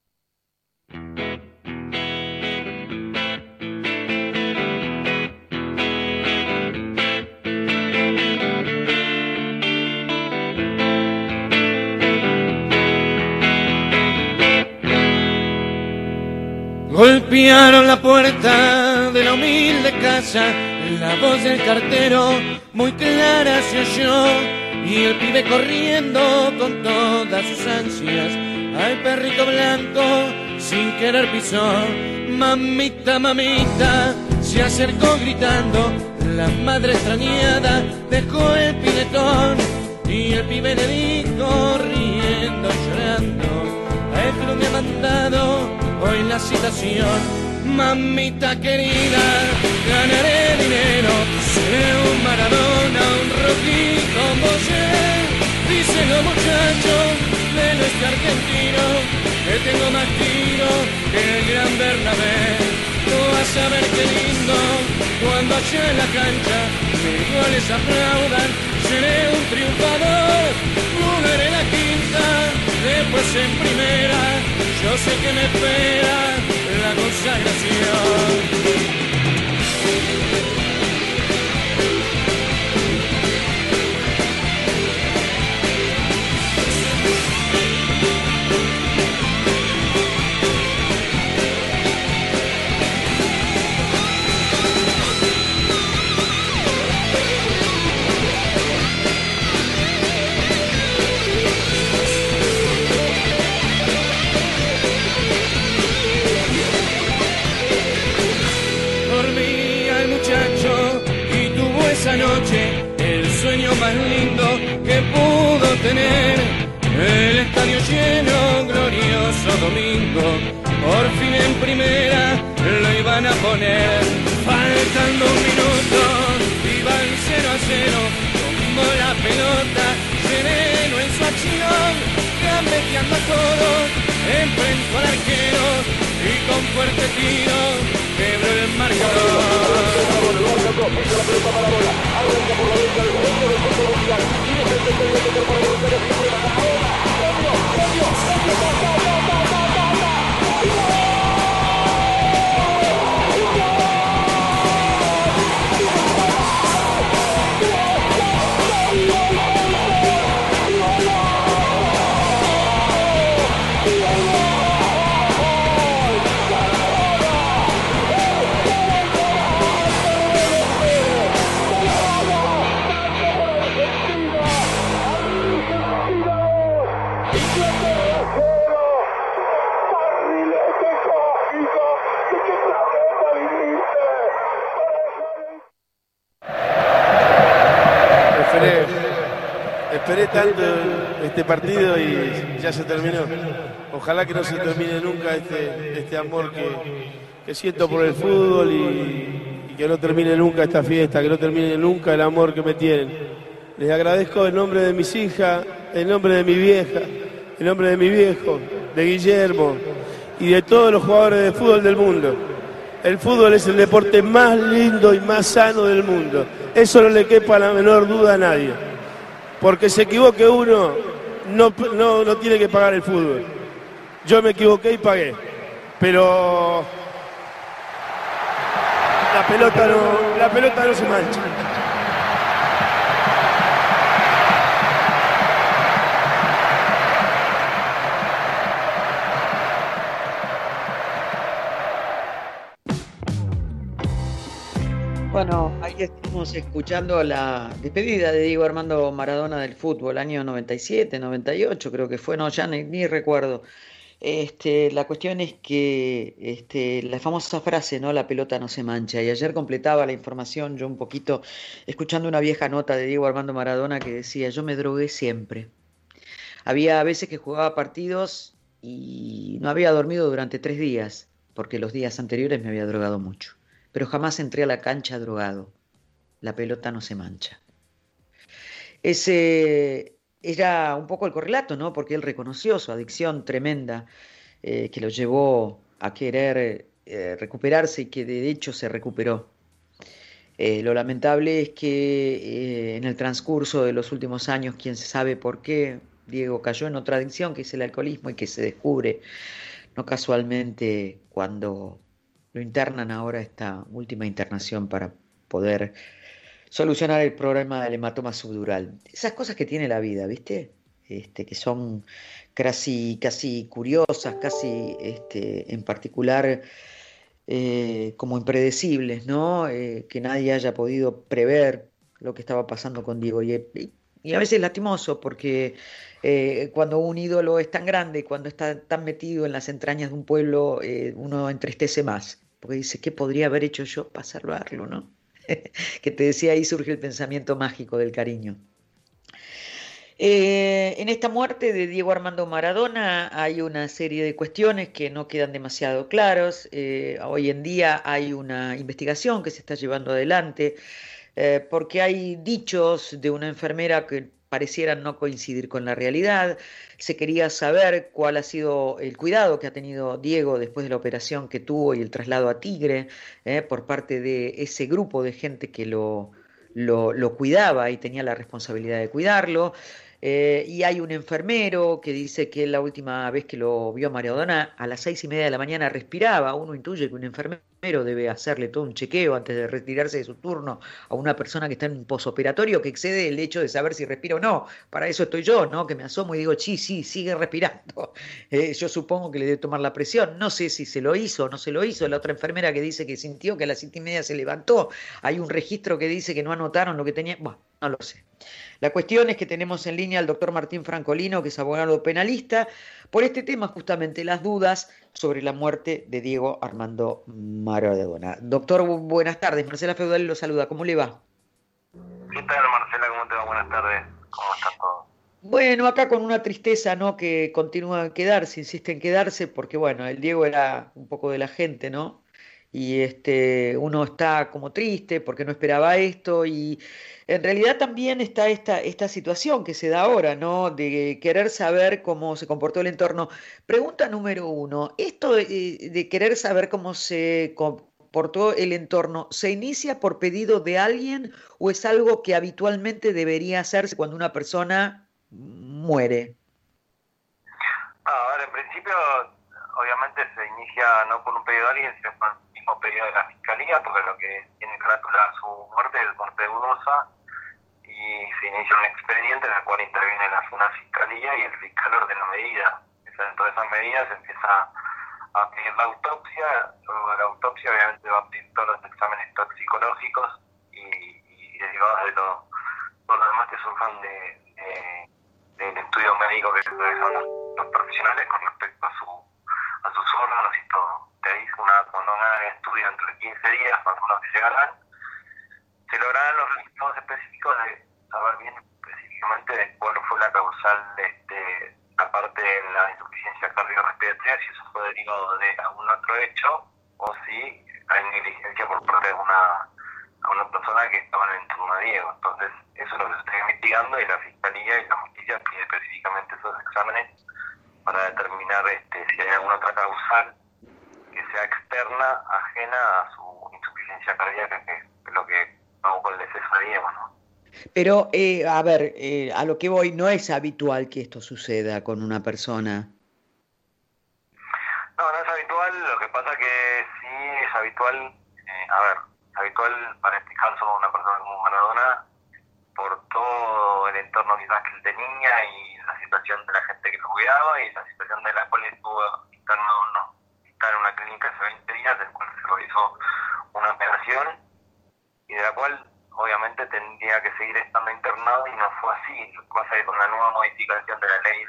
Golpearon la puerta de la humilde casa, la voz del cartero muy clara se oyó, y el pibe corriendo con todas sus ansias al perrito blanco sin querer pisó. Mamita, mamita, se acercó gritando, la madre extrañada dejó el piletón, y el pibe le dijo riendo y llorando: el club me ha mandado hoy la citación. Mamita querida, ganaré dinero, seré un Maradona, un Rocky como yo. Dicen los muchachos de nuestro argentino que tengo más tiro que el gran Bernabé. Tú vas a ver qué lindo cuando allá en la cancha mis goles aplaudan. Seré un triunfador, jugaré la quinta, después en primera. Yo sé que me espera la consagración. Noche, el sueño más lindo que pudo tener, el estadio lleno, glorioso domingo, por fin en primera lo iban a poner. Faltando un minuto, iban 0-0, como la pelota, sereno en su acción, gambeteando a todos, enfrentó al arquero y con fuerte tiro quebró el marcador. Esperé tanto este partido y ya se terminó. Ojalá que no se termine nunca este amor que siento por el fútbol y que no termine nunca esta fiesta, que no termine nunca el amor que me tienen. Les agradezco en nombre de mis hijas, en nombre de mi vieja, en nombre de mi viejo, de Guillermo y de todos los jugadores de fútbol del mundo. El fútbol es el deporte más lindo y más sano del mundo. Eso no le quepa la menor duda a nadie. Porque se equivoque uno, no tiene que pagar el fútbol. Yo me equivoqué y pagué. Pero la pelota no se mancha. Bueno, ahí estamos escuchando la despedida de Diego Armando Maradona del fútbol, año 97, 98 creo que fue, no, ya ni recuerdo. La cuestión es que la famosa frase, ¿no? La pelota no se mancha. Y ayer completaba la información yo un poquito escuchando una vieja nota de Diego Armando Maradona que decía: yo me drogué siempre. Había veces que jugaba partidos y no había dormido durante 3 días. porque los días anteriores me había drogado mucho. Pero jamás entré a la cancha drogado. La pelota no se mancha. Ese era un poco el correlato, ¿no? Porque él reconoció su adicción tremenda que lo llevó a querer recuperarse y que de hecho se recuperó. Lo lamentable es que en el transcurso de los últimos años, quién sabe por qué, Diego cayó en otra adicción que es el alcoholismo y que se descubre no casualmente cuando lo internan ahora esta última internación para poder solucionar el problema del hematoma subdural. Esas cosas que tiene la vida, ¿viste? Que son casi curiosas, casi en particular como impredecibles, ¿no? Que nadie haya podido prever lo que estaba pasando con Diego. Y a veces es lastimoso porque cuando un ídolo es tan grande, cuando está tan metido en las entrañas de un pueblo, uno entristece más, porque dice, ¿qué podría haber hecho yo para salvarlo, no? Que te decía, ahí surge el pensamiento mágico del cariño. En esta muerte de Diego Armando Maradona hay una serie de cuestiones que no quedan demasiado claras. Hoy en día hay una investigación que se está llevando adelante porque hay dichos de una enfermera que parecieran no coincidir con la realidad. Se quería saber cuál ha sido el cuidado que ha tenido Diego después de la operación que tuvo y el traslado a Tigre por parte de ese grupo de gente que lo cuidaba y tenía la responsabilidad de cuidarlo. Y hay un enfermero que dice que la última vez que lo vio a Maradona a las 6:30 de la mañana respiraba. Uno intuye que un enfermero debe hacerle todo un chequeo antes de retirarse de su turno a una persona que está en un posoperatorio que excede el hecho de saber si respira o no. Para eso estoy yo, ¿no? Que me asomo y digo, sí, sigue respirando. Yo supongo que le debe tomar la presión. No sé si se lo hizo o no se lo hizo. La otra enfermera que dice que sintió que a las 7:30 se levantó. Hay un registro que dice que no anotaron lo que tenía. Bueno, no lo sé. La cuestión es que tenemos en línea al doctor Martín Francolino, que es abogado penalista, por este tema justamente, las dudas sobre la muerte de Diego Armando Maradona. Doctor, buenas tardes. Marcela Feudal lo saluda. ¿Cómo le va? ¿Qué tal, Marcela? ¿Cómo te va? Buenas tardes. ¿Cómo está todo? Bueno, acá con una tristeza, ¿no? Que continúa en quedarse, insiste en quedarse, porque bueno, el Diego era un poco de la gente, ¿no? Y uno está como triste porque no esperaba esto y en realidad también está esta situación que se da ahora, ¿no? De querer saber cómo se comportó el entorno. Pregunta número 1, ¿esto de querer saber cómo se comportó el entorno, ¿se inicia por pedido de alguien o es algo que habitualmente debería hacerse cuando una persona muere? A ver, en principio, obviamente se inicia no por un pedido de alguien, sino por el mismo pedido de la Fiscalía, porque lo que tiene carátula su muerte es muerte dudosa, y se inicia un expediente en el cual interviene una Fiscalía y el fiscal ordena medida. Dentro de esas medidas se empieza a pedir la autopsia, luego de la autopsia obviamente va a pedir todos los exámenes toxicológicos y derivados de todo lo demás que surjan del estudio médico que realizan los profesionales con respecto a sus órganos y todo. De ahí cuando hagan el estudio entre 15 días, más o menos que llegarán, se lograrán los resultados específicos de saber bien específicamente de cuál fue la causal de la parte de la insuficiencia cardiorrespiratoria, si eso fue derivado de algún otro hecho o si hay negligencia por parte de una persona que estaba en el entorno de Diego. Entonces, eso es lo que se está investigando y la Fiscalía y la Justicia pide específicamente esos exámenes para determinar si hay alguna otra causal que sea externa, ajena a su insuficiencia cardíaca, que es lo que provocó el deceso de Diego, ¿no? Pero, a ver, a lo que voy, no es habitual que esto suceda con una persona. No es habitual, lo que pasa que sí es habitual, es habitual para este caso una persona como Maradona, por todo el entorno quizás que él tenía y la situación de la gente que lo cuidaba y la situación de la cual estuvo internado, está en una clínica hace 20 días, del cual se realizó una operación y de la cual obviamente tendría que seguir estando internado y no fue así. Lo que pasa es que con la nueva modificación de la ley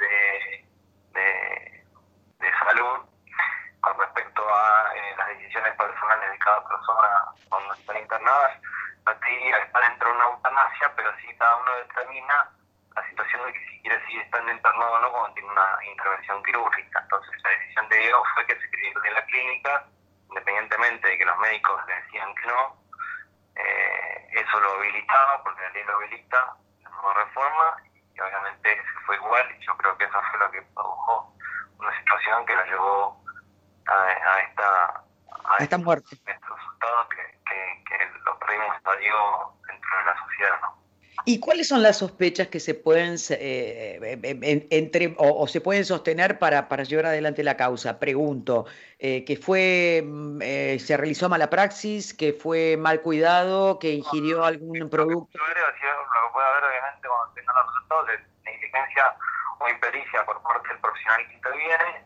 de salud con respecto a las decisiones personales de cada persona cuando están internadas, no te diría que está dentro de una eutanasia, pero sí cada uno determina la situación de que si quiere seguir estando internado o no cuando tiene una intervención quirúrgica. Entonces la decisión de Diego fue que se quería ir de la clínica independientemente de que los médicos le decían que no, eso lo habilitaba, porque la ley lo habilita, la nueva reforma, y obviamente se fue igual, y yo creo que eso fue lo que produjo una situación que la llevó a esta muerte. Estos resultados que lo perdimos a Diego dentro de la sociedad, ¿no? ¿Y cuáles son las sospechas que se pueden se pueden sostener para llevar adelante la causa? Pregunto, que se realizó mala praxis, que fue mal cuidado, que ingirió algún producto. Lo que puede haber, obviamente, cuando tengan los resultados es negligencia o impericia por parte del profesional que interviene,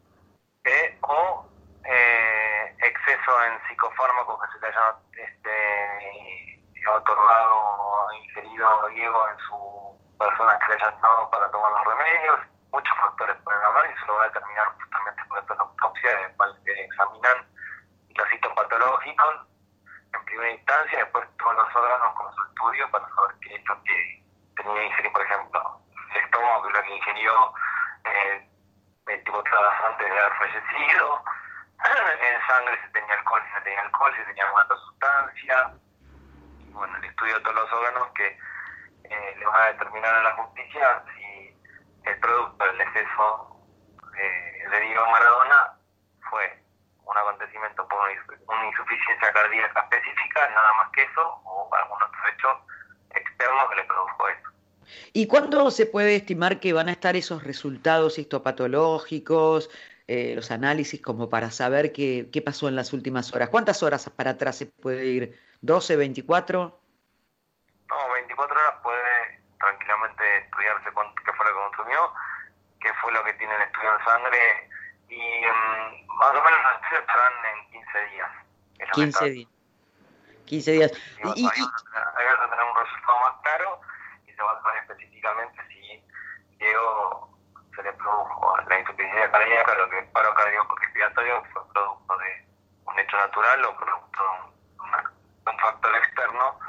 o exceso en psicofármacos que se le hayan otorgado o ingerido a Diego en su persona que le hayan dado para tomar los remedios. Muchos factores pueden hablar y eso lo va a determinar justamente por estas autopsias que examinan los citopatológicos en primera instancia, después todos los órganos consultorios para saber qué es lo que tenía que ingerir, por ejemplo, el estómago, que es lo que ingirió 24 horas antes de haber fallecido. En sangre si tenía alcohol, si no tenía alcohol, si tenía alguna otra sustancia. Bueno, el estudio de todos los órganos que le van a determinar a la justicia si el producto del exceso de Diego Maradona fue un acontecimiento por una insuficiencia cardíaca específica, nada más que eso, o algún otro hecho externo que le produjo eso. ¿Y cuándo se puede estimar que van a estar esos resultados histopatológicos, los análisis, como para saber qué pasó en las últimas horas? ¿Cuántas horas para atrás se puede ir? ¿12, 24? No, 24 horas puede tranquilamente estudiarse qué fue lo que consumió, qué fue lo que tiene el estudio en sangre, y más o menos los estudios estarán en 15 días. 15 días. 15 días. Ahí vas a tener un resultado más claro y se va a saber específicamente si Diego se le produjo la insuficiencia cardíaca, lo que es paro cardiorrespiratorio fue producto de un hecho natural o producto de un factor externo.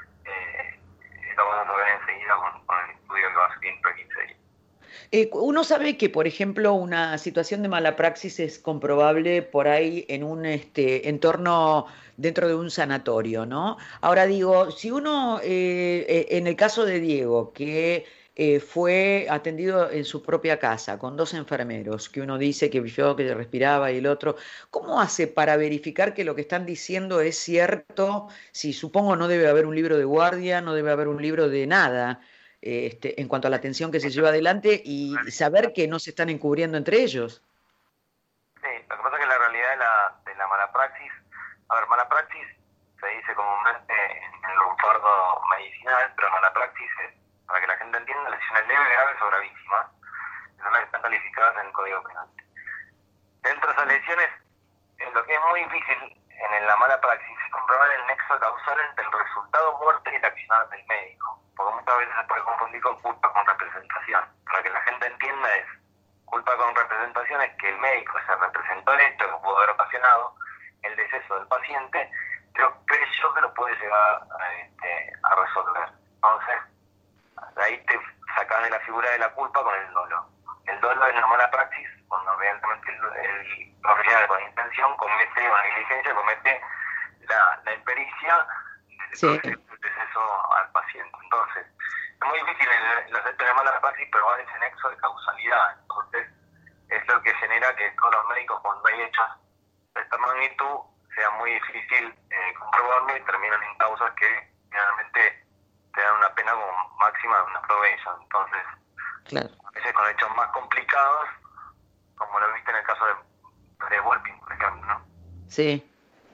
Lo vamos a ver enseguida con el estudio que va a ser dentro de 15 días. Uno sabe que, por ejemplo, una situación de mala praxis es comprobable por ahí en un entorno dentro de un sanatorio, ¿no? Ahora digo, si uno, en el caso de Diego, que fue atendido en su propia casa con 2 enfermeros, que uno dice que vio que respiraba y el otro, ¿cómo hace para verificar que lo que están diciendo es cierto? Si supongo no debe haber un libro de guardia, no debe haber un libro de nada, en cuanto a la atención que se lleva adelante y saber que no se están encubriendo entre ellos. Sí, lo que pasa es que la realidad de la mala praxis, mala praxis se dice comúnmente en el lunfardo medicinal, pero mala praxis es, para que la gente entienda, lesiones leves, graves o gravísimas, que son las que están calificadas en el Código Penal. Dentro de esas lesiones, lo que es muy difícil en la mala praxis es comprobar el nexo causal entre el resultado muerte y el accionar del médico, porque muchas veces se puede confundir con culpa con representación. Para que la gente entienda es, culpa con representación es que el médico se representó el hecho que pudo haber ocasionado el deceso del paciente, pero creyó que lo puede llegar a resolver. Entonces, de ahí te sacas de la figura de la culpa con el dolo. El dolo es la mala praxis cuando realmente el profesional con intención comete una negligencia, comete la impericia del deceso al paciente. Entonces, es muy difícil el acepto de mala praxis, pero va en ese nexo de causalidad. Entonces, es lo que genera que todos los médicos, cuando hay hechos de esta magnitud, sea muy difícil comprobarlo y terminan en causas que generalmente te dan una pena como máxima de una probation. Entonces, claro, a veces con hechos más complicados, como lo viste en el caso de Volpin, por ejemplo, ¿no? Sí.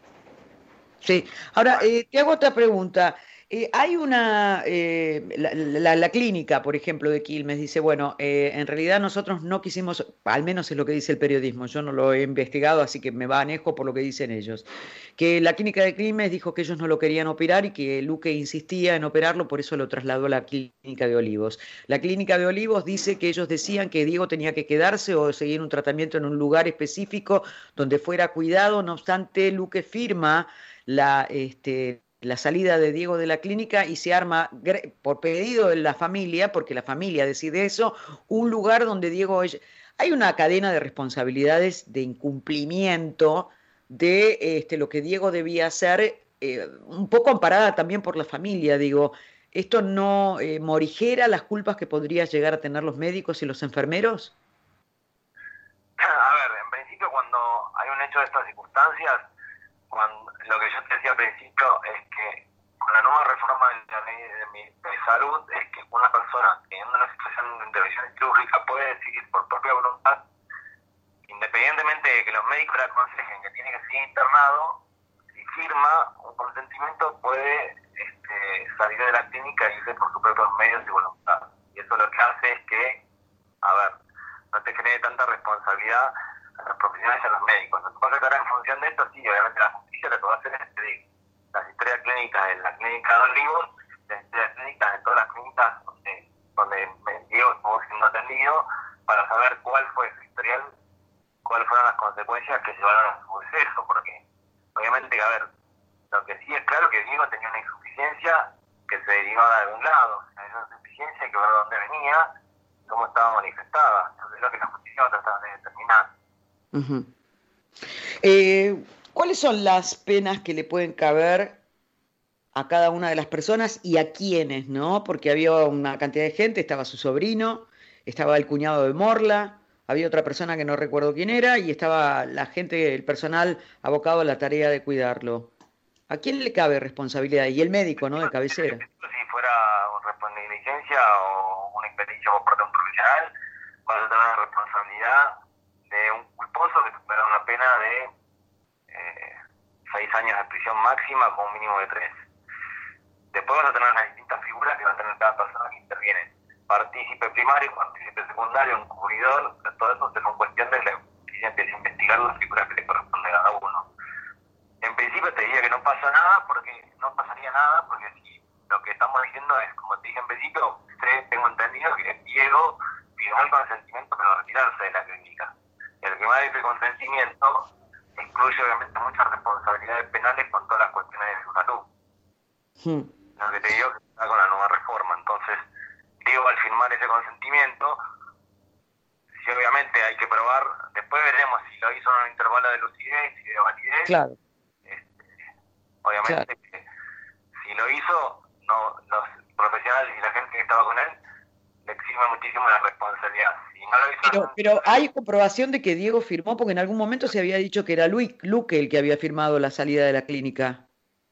Sí. Ahora, te hago otra pregunta. Hay una, la clínica, por ejemplo, de Quilmes, dice, bueno, en realidad nosotros no quisimos, al menos es lo que dice el periodismo, yo no lo he investigado, así que me manejo por lo que dicen ellos, que la clínica de Quilmes dijo que ellos no lo querían operar y que Luque insistía en operarlo, por eso lo trasladó a la clínica de Olivos. La clínica de Olivos dice que ellos decían que Diego tenía que quedarse o seguir un tratamiento en un lugar específico donde fuera cuidado, no obstante, Luque firma la salida de Diego de la clínica y se arma, por pedido de la familia, porque la familia decide eso, un lugar donde Diego... Hay una cadena de responsabilidades de incumplimiento de lo que Diego debía hacer, un poco amparada también por la familia, digo. ¿Esto no morigera las culpas que podrían llegar a tener los médicos y los enfermeros? A ver, en principio cuando hay un hecho de estas circunstancias, lo que yo te decía al principio es que con la nueva reforma de la ley de salud es que una persona teniendo una situación de intervención quirúrgica puede decidir por propia voluntad, independientemente de que los médicos le aconsejen que tiene que seguir internado, si firma un consentimiento puede salir de la clínica e irse por sus propios medios de voluntad. Y eso lo que hace es que, a ver, no te genere tanta responsabilidad a los profesionales y a los médicos. Lo que pasa es que ahora en función de esto, sí, obviamente la justicia lo que va a hacer es pedir las historias clínicas de la clínica de Olivos, las historias clínicas de todas las clínicas donde Diego estuvo siendo atendido, para saber cuál fue su historial, cuáles fueron las consecuencias que llevaron a su deceso, porque obviamente, a ver, lo que sí es claro que Diego tenía una insuficiencia que se derivaba de algún lado, esa insuficiencia hay que ver de dónde venía, cómo estaba manifestada. Entonces es lo que la justicia va a tratar de determinar. ¿Cuáles son las penas que le pueden caber a cada una de las personas y a quiénes, no? Porque había una cantidad de gente, estaba su sobrino, estaba el cuñado de Morla, había otra persona que no recuerdo quién era, y estaba la gente, el personal abocado a la tarea de cuidarlo. ¿A quién le cabe responsabilidad? Y el médico, ¿no?, de cabecera. Si fuera una negligencia o una impericia por parte de un profesional, vas a tener la responsabilidad de un culposo que supera una pena de 6 años de prisión máxima con un mínimo de 3. Después vas a tener las distintas figuras que va a tener cada persona que interviene. Partícipe primario, partícipe secundario, encubridor, todo eso es cuestión de la justicia, empieza a investigar las figuras que le corresponden a cada uno. En principio te diría que no pasa nada, porque no pasaría nada, porque si lo que estamos diciendo es, como te dije en principio, tengo entendido que Diego pidió el consentimiento para retirarse de la clínica. El que va a ese consentimiento incluye obviamente muchas responsabilidades penales con todas las cuestiones de su salud. Lo que te digo que está con la nueva reforma. Entonces, Diego al firmar ese consentimiento, si obviamente hay que probar, después veremos si lo hizo en un intervalo de lucidez y de validez. Claro. Obviamente claro, que si lo hizo, los profesionales y la gente que estaba con él le exime muchísimo la responsabilidad. Si no lo hizo, pero hay comprobación de que Diego firmó, porque en algún momento se había dicho que era Luque el que había firmado la salida de la clínica.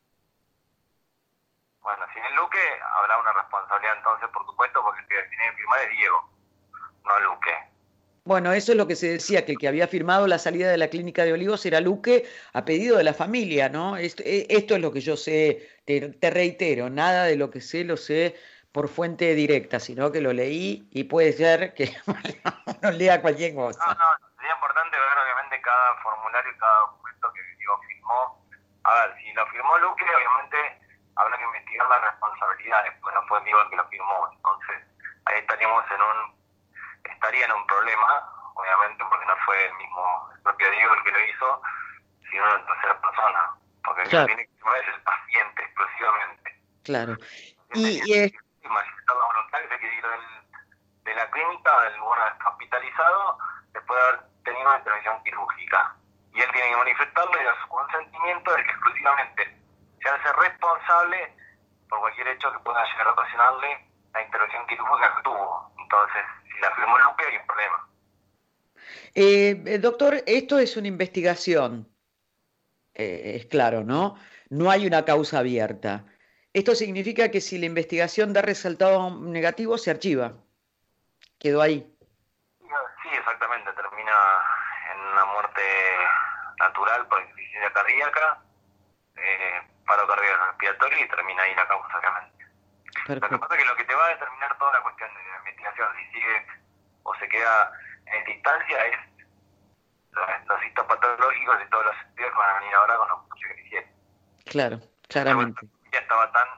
Bueno, si es Luque, habrá una responsabilidad entonces, por supuesto, porque el que tiene que firmar es Diego, no Luque. Bueno, eso es lo que se decía, que el que había firmado la salida de la clínica de Olivos era Luque, a pedido de la familia, ¿no? Esto es lo que yo sé, te reitero, nada de lo que sé lo sé por fuente directa, sino que lo leí y puede ser que no lea cualquier cosa. No, sería importante ver obviamente cada formulario y cada documento que Diego firmó. A ver, si lo firmó Luque, obviamente habrá que investigar las responsabilidades, porque no fue Diego el que lo firmó. Entonces, ahí estaría en un problema, obviamente, porque no fue el propio Diego el que lo hizo, sino una tercera persona, porque claro, el que tiene que firmar es el paciente exclusivamente. Claro. Y manifestar la voluntad que se quiere ir de la clínica, del lugar hospitalizado, después de haber tenido una intervención quirúrgica. Y él tiene que manifestarle su consentimiento de que exclusivamente se hace responsable por cualquier hecho que pueda llegar a ocasionarle la intervención quirúrgica que tuvo. Entonces, si la firmó Luque, hay un problema. Doctor, esto es una investigación, es claro, ¿no? No hay una causa abierta. Esto significa que si la investigación da resultado negativo, se archiva. Quedó ahí. Sí, exactamente. Termina en una muerte natural por insuficiencia cardíaca, paro cardiorrespiratorio, y termina ahí la causa, obviamente. Perfecto. Lo que pasa es que lo que te va a determinar toda la cuestión de la investigación, si sigue o se queda en esta instancia, es los histopatológicos de todos los estudios que van a venir ahora con los estudios que hicieron. Claro, claramente. Ya estaba tan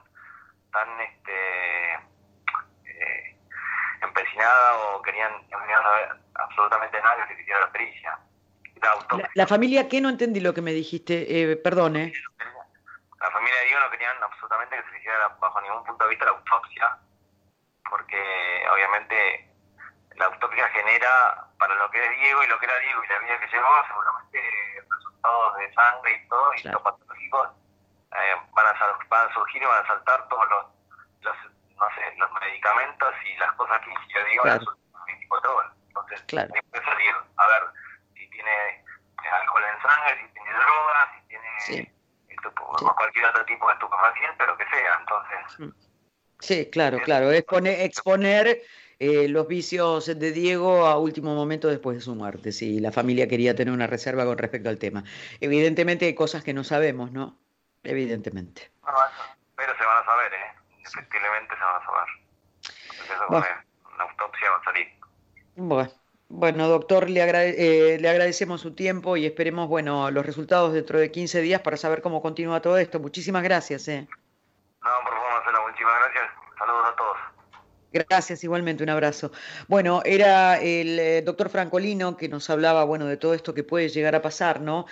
empecinada, o querían saber absolutamente nada que se hiciera la pericia. La familia, ¿qué? No entendí lo que me dijiste, perdone. La familia de Diego no querían absolutamente que se hiciera bajo ningún punto de vista la autopsia, porque obviamente la autopsia genera, para lo que es Diego y lo que era Diego y la vida que llevó, seguramente resultados de sangre y todo, y los patológicos van a surgir y van a saltar todos los medicamentos y las cosas que yo digo en las últimas 24 horas. Entonces, hay que salir a ver si tiene alcohol en sangre, si tiene drogas, si tiene cualquier otro tipo de estupefaciente, pero que sea. Entonces, sí, claro. Exponer los vicios de Diego a último momento después de su muerte. Si la familia quería tener una reserva con respecto al tema. Evidentemente hay cosas que no sabemos, ¿no? Evidentemente. Pero se van a saber, efectivamente se van a saber. Entonces, una autopsia va a salir. Bueno, doctor, le agradecemos su tiempo y esperemos, los resultados dentro de 15 días para saber cómo continúa todo esto. Muchísimas gracias. No, por favor, Marcela, muchísimas gracias. Saludos a todos. Gracias, igualmente, un abrazo. Bueno, era el doctor Francolino que nos hablaba, de todo esto que puede llegar a pasar, ¿no?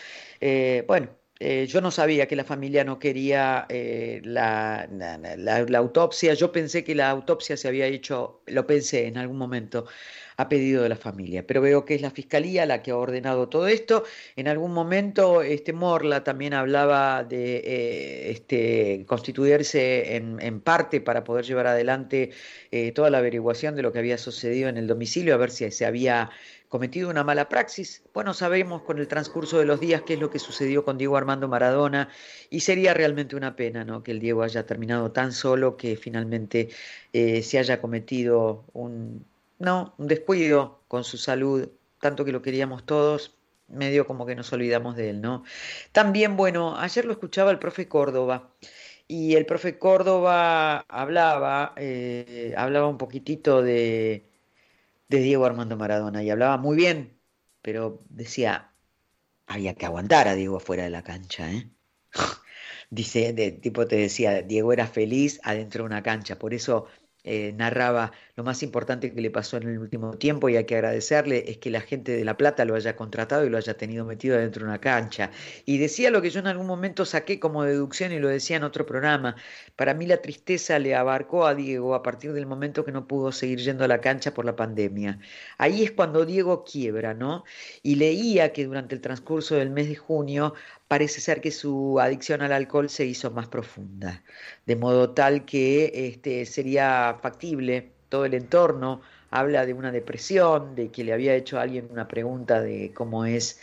Yo no sabía que la familia no quería la autopsia. Yo pensé que la autopsia se había hecho, lo pensé en algún momento, a pedido de la familia, pero veo que es la Fiscalía la que ha ordenado todo esto. En algún momento Morla también hablaba de constituirse en parte para poder llevar adelante toda la averiguación de lo que había sucedido en el domicilio, a ver si se había cometido una mala praxis. Sabemos con el transcurso de los días qué es lo que sucedió con Diego Armando Maradona, y sería realmente una pena, ¿no?, que el Diego haya terminado tan solo, que finalmente se haya cometido un descuido con su salud, tanto que lo queríamos todos, medio como que nos olvidamos de él, ¿no? También, ayer lo escuchaba el profe Córdoba, y el profe Córdoba hablaba un poquitito de Diego Armando Maradona, y hablaba muy bien, pero decía, había que aguantar a Diego afuera de la cancha, Dice, te decía, Diego era feliz adentro de una cancha, por eso narraba lo más importante que le pasó en el último tiempo, y hay que agradecerle, es que la gente de La Plata lo haya contratado y lo haya tenido metido dentro de una cancha. Y decía lo que yo en algún momento saqué como deducción, y lo decía en otro programa: para mí la tristeza le abarcó a Diego a partir del momento que no pudo seguir yendo a la cancha por la pandemia. Ahí es cuando Diego quiebra, ¿no? Y leía que durante el transcurso del mes de junio parece ser que su adicción al alcohol se hizo más profunda, de modo tal que sería factible. Todo el entorno habla de una depresión, de que le había hecho a alguien una pregunta de cómo es,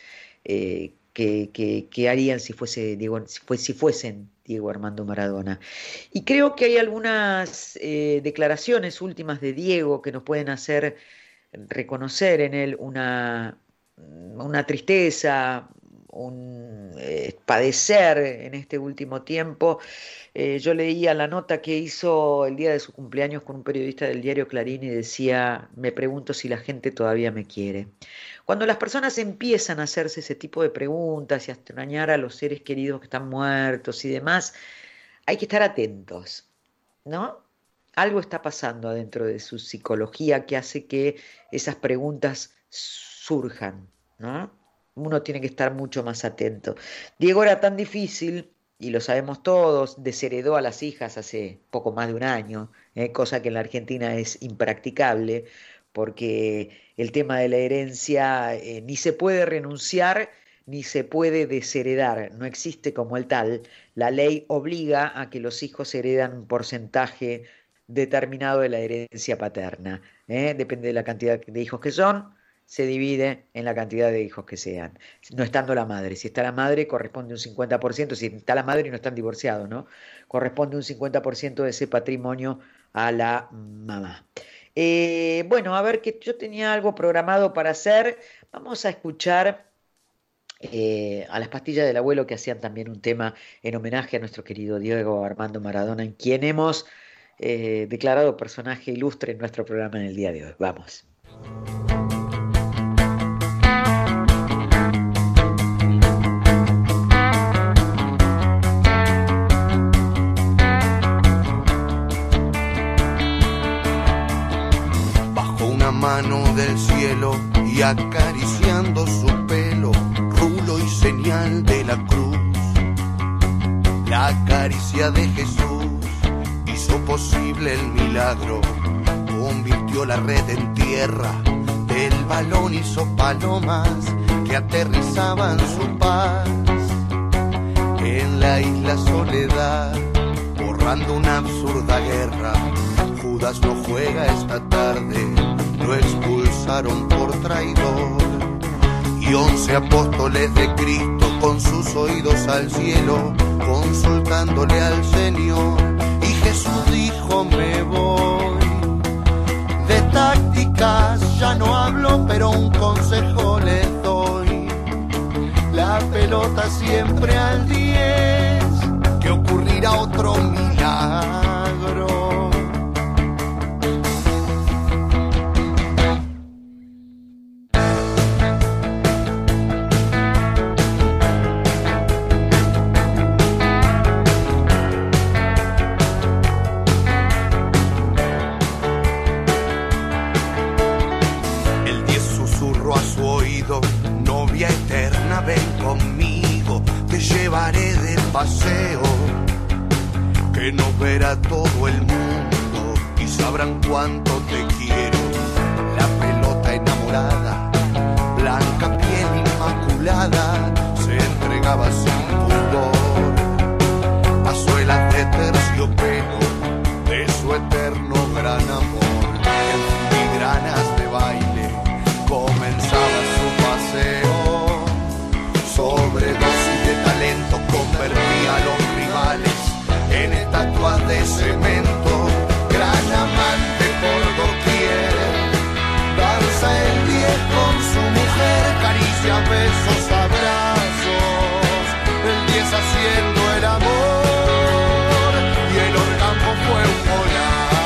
qué harían si fuesen Diego Armando Maradona. Y creo que hay algunas declaraciones últimas de Diego que nos pueden hacer reconocer en él una tristeza, un padecer en este último tiempo. Yo leía la nota que hizo el día de su cumpleaños con un periodista del diario Clarín, y decía: me pregunto si la gente todavía me quiere. Cuando las personas empiezan a hacerse ese tipo de preguntas y a extrañar a los seres queridos que están muertos y demás, hay que estar atentos, ¿no? Algo está pasando adentro de su psicología que hace que esas preguntas surjan, ¿no? Uno tiene que estar mucho más atento. Diego era tan difícil, y lo sabemos todos, desheredó a las hijas hace poco más de un año, cosa que en la Argentina es impracticable, porque el tema de la herencia ni se puede renunciar ni se puede desheredar, no existe como el tal. La ley obliga a que los hijos heredan un porcentaje determinado de la herencia paterna, depende de la cantidad de hijos que son, se divide en la cantidad de hijos que sean, no estando la madre. Si está la madre, corresponde un 50%, si está la madre y no están divorciados, ¿no? Corresponde un 50% de ese patrimonio a la mamá. A ver, que yo tenía algo programado para hacer. Vamos a escuchar a las pastillas del abuelo, que hacían también un tema en homenaje a nuestro querido Diego Armando Maradona, en quien hemos declarado personaje ilustre en nuestro programa en el día de hoy. Vamos. Mano del cielo y acariciando su pelo, rulo y señal de la cruz. La caricia de Jesús hizo posible el milagro, convirtió la red en tierra, del balón hizo palomas que aterrizaban su paz en la isla Soledad, borrando una absurda guerra. Judas no juega esta tarde, lo expulsaron por traidor. Y 11 apóstoles de Cristo con sus oídos al cielo, consultándole al Señor. Y Jesús dijo: me voy. De tácticas ya no hablo, pero un consejo les doy: la pelota siempre al 10, que ocurrirá otro milagro. Novia eterna, ven conmigo, te llevaré de paseo, que nos verá todo el mundo y sabrán cuánto te quiero. La pelota enamorada, blanca piel inmaculada, se entregaba sin pudor a suelas de terciopelo de su eterno gran amor. En filigranas de baile comenzaba su paseo, sobredosis de talento convertía a los rivales en estatuas de cemento. Gran amante por doquier, danza el 10 con su mujer, caricia, besos, abrazos, el 10 haciendo el amor y el orgasmo fue un golazo.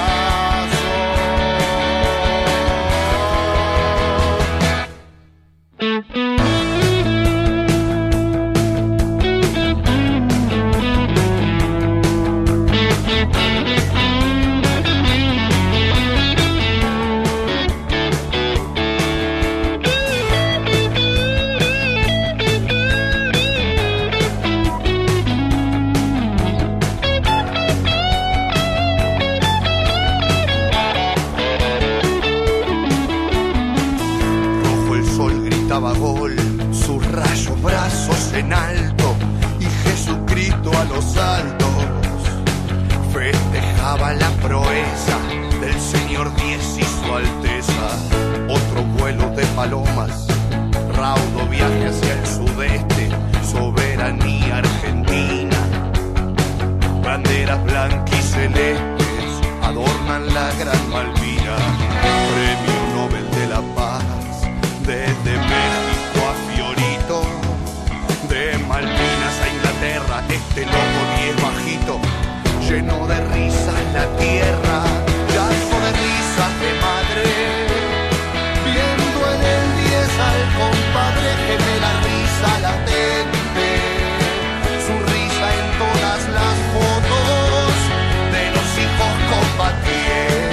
Gol, sus rayos brazos en alto y Jesucristo a los altos festejaba la proeza del Señor 10 y su Alteza. Otro vuelo de palomas, raudo viaje hacia el sudeste, soberanía argentina. Banderas blancas y celestes adornan la Gran Malvina. Premio Nobel de la Paz desde México a Fiorito, de Malvinas a Inglaterra, este loco 10 bajito, lleno de risas la tierra, llanto de risas de madre, viendo en el 10 al compadre que me la risa latente, su risa en todas las fotos de los hijos combatientes.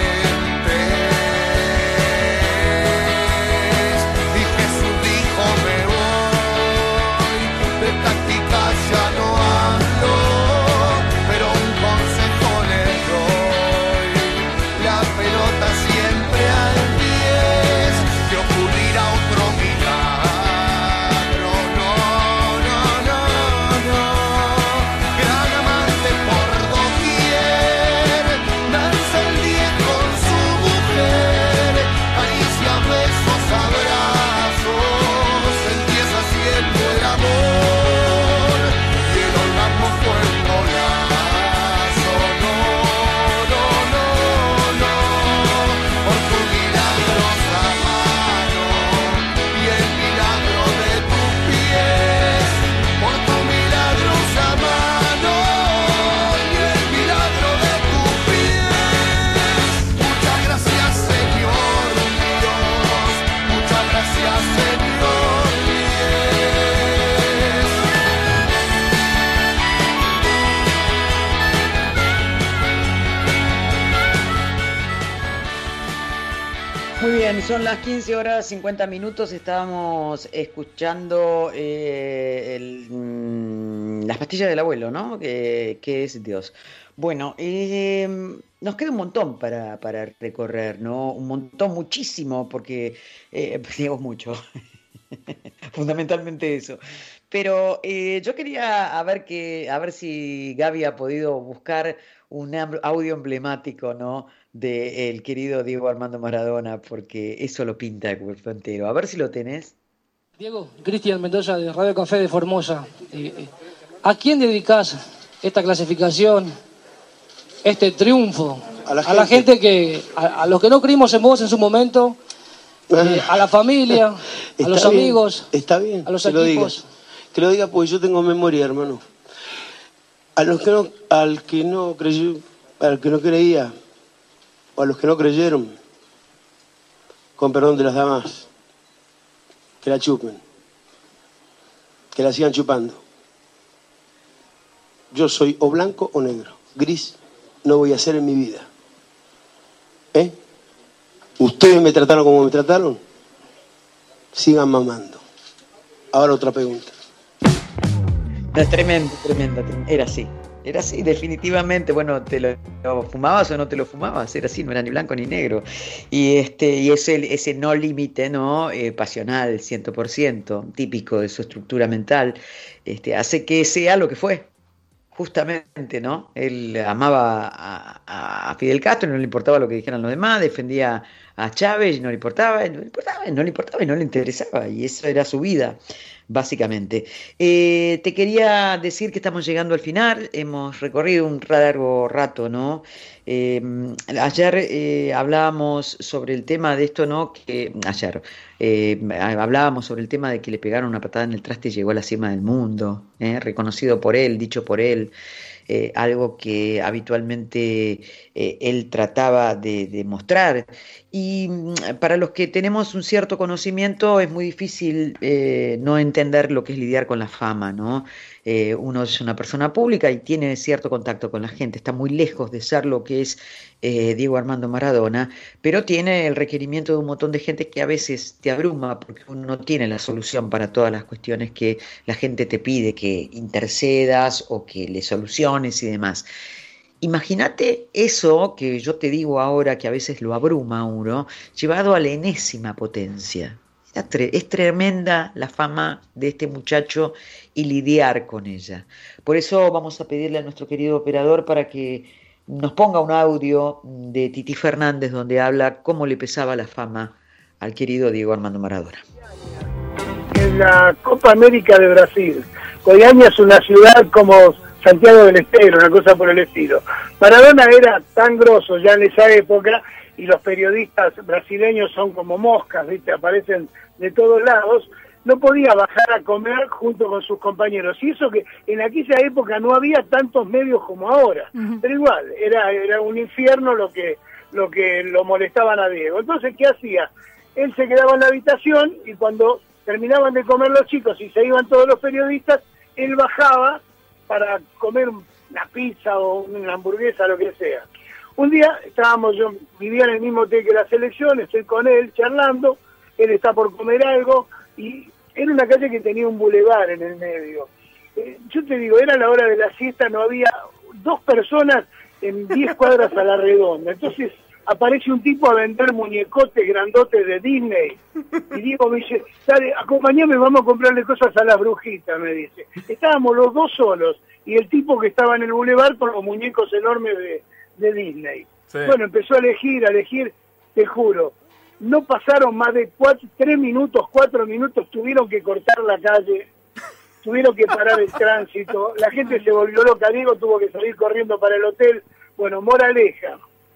Ya no hablo, pero un consejo les doy: la pelota siempre al 10, que ocurrirá otro milagro. No, no, no, no. Gran amante por doquier, danza el 10 con su mujer, caricia, besos, abrazos, el 10 haciendo el amor. Muy bien, son las 15 horas 50 minutos. Estábamos escuchando las pastillas del abuelo, ¿no? Que es Dios. Bueno, nos queda un montón para recorrer, ¿no? Un montón, muchísimo, porque digamos mucho. fundamentalmente eso. Pero yo quería a ver si Gaby ha podido buscar un audio emblemático, ¿no?, del querido Diego Armando Maradona, porque eso lo pinta el cuerpo entero. A ver si lo tenés. Diego, Cristian Mendoza de Radio Café de Formosa. ¿A quién dedicás esta clasificación, este triunfo? A la gente que, a los que no creímos en vos en su momento, a la familia, a los amigos, está bien, a los que equipos. Que lo diga porque yo tengo memoria, hermano. Al que no creía, o a los que no creyeron, con perdón de las damas, que la chupen, que la sigan chupando. Yo soy o blanco o negro, gris no voy a ser en mi vida. Ustedes me trataron como me trataron, sigan mamando. Ahora otra pregunta. No, tremendo. Era así, definitivamente. Bueno, ¿te lo fumabas o no te lo fumabas? Era así, no era ni blanco ni negro. Y ese no límite, ¿no? Pasional, 100%, típico de su estructura mental, hace que sea lo que fue. Justamente, ¿no? Él amaba a Fidel Castro, no le importaba lo que dijeran los demás, defendía a Chávez, no le importaba y no le interesaba, y eso era su vida, básicamente. Te quería decir que estamos llegando al final, hemos recorrido un largo rato, ¿no? Ayer hablábamos sobre el tema de esto, ¿no? Hablábamos sobre el tema de que le pegaron una patada en el traste y llegó a la cima del mundo, reconocido por él, dicho por él, algo que habitualmente él trataba de mostrar. Y para los que tenemos un cierto conocimiento es muy difícil no entender lo que es lidiar con la fama, ¿no? Uno es una persona pública y tiene cierto contacto con la gente, está muy lejos de ser lo que es Diego Armando Maradona, pero tiene el requerimiento de un montón de gente que a veces te abruma porque uno no tiene la solución para todas las cuestiones que la gente te pide que intercedas o que le soluciones y demás. Imagínate eso que yo te digo ahora, que a veces lo abruma a uno, llevado a la enésima potencia. Es tremenda la fama de este muchacho y lidiar con ella. Por eso vamos a pedirle a nuestro querido operador para que nos ponga un audio de Titi Fernández donde habla cómo le pesaba la fama al querido Diego Armando Maradona. En la Copa América de Brasil, Goiânia es una ciudad como Santiago del Estero, una cosa por el estilo. Maradona era tan grosso ya en esa época, y los periodistas brasileños son como moscas, ¿viste? Aparecen de todos lados. No podía bajar a comer junto con sus compañeros. Y eso que en aquella época no había tantos medios como ahora. Pero igual, era un infierno lo que lo molestaban a Diego. Entonces, ¿qué hacía? Él se quedaba en la habitación y cuando terminaban de comer los chicos y se iban todos los periodistas, él bajaba para comer una pizza o una hamburguesa, lo que sea. Un día yo vivía en el mismo hotel que la selección, estoy con él charlando, él está por comer algo, y era una calle que tenía un bulevar en el medio. Yo te digo, era la hora de la siesta, no había 2 personas en 10 cuadras a la redonda. Entonces aparece un tipo a vender muñecotes grandotes de Disney, y Diego me dice, dale, acompáñame, vamos a comprarle cosas a las brujitas, me dice. Estábamos los 2 solos, y el tipo que estaba en el bulevar con los muñecos enormes de Disney. Sí. Bueno, empezó a elegir, te juro, no pasaron más de 4 minutos, tuvieron que cortar la calle, tuvieron que parar el tránsito, la gente se volvió loca, Diego tuvo que salir corriendo para el hotel. Bueno, moraleja,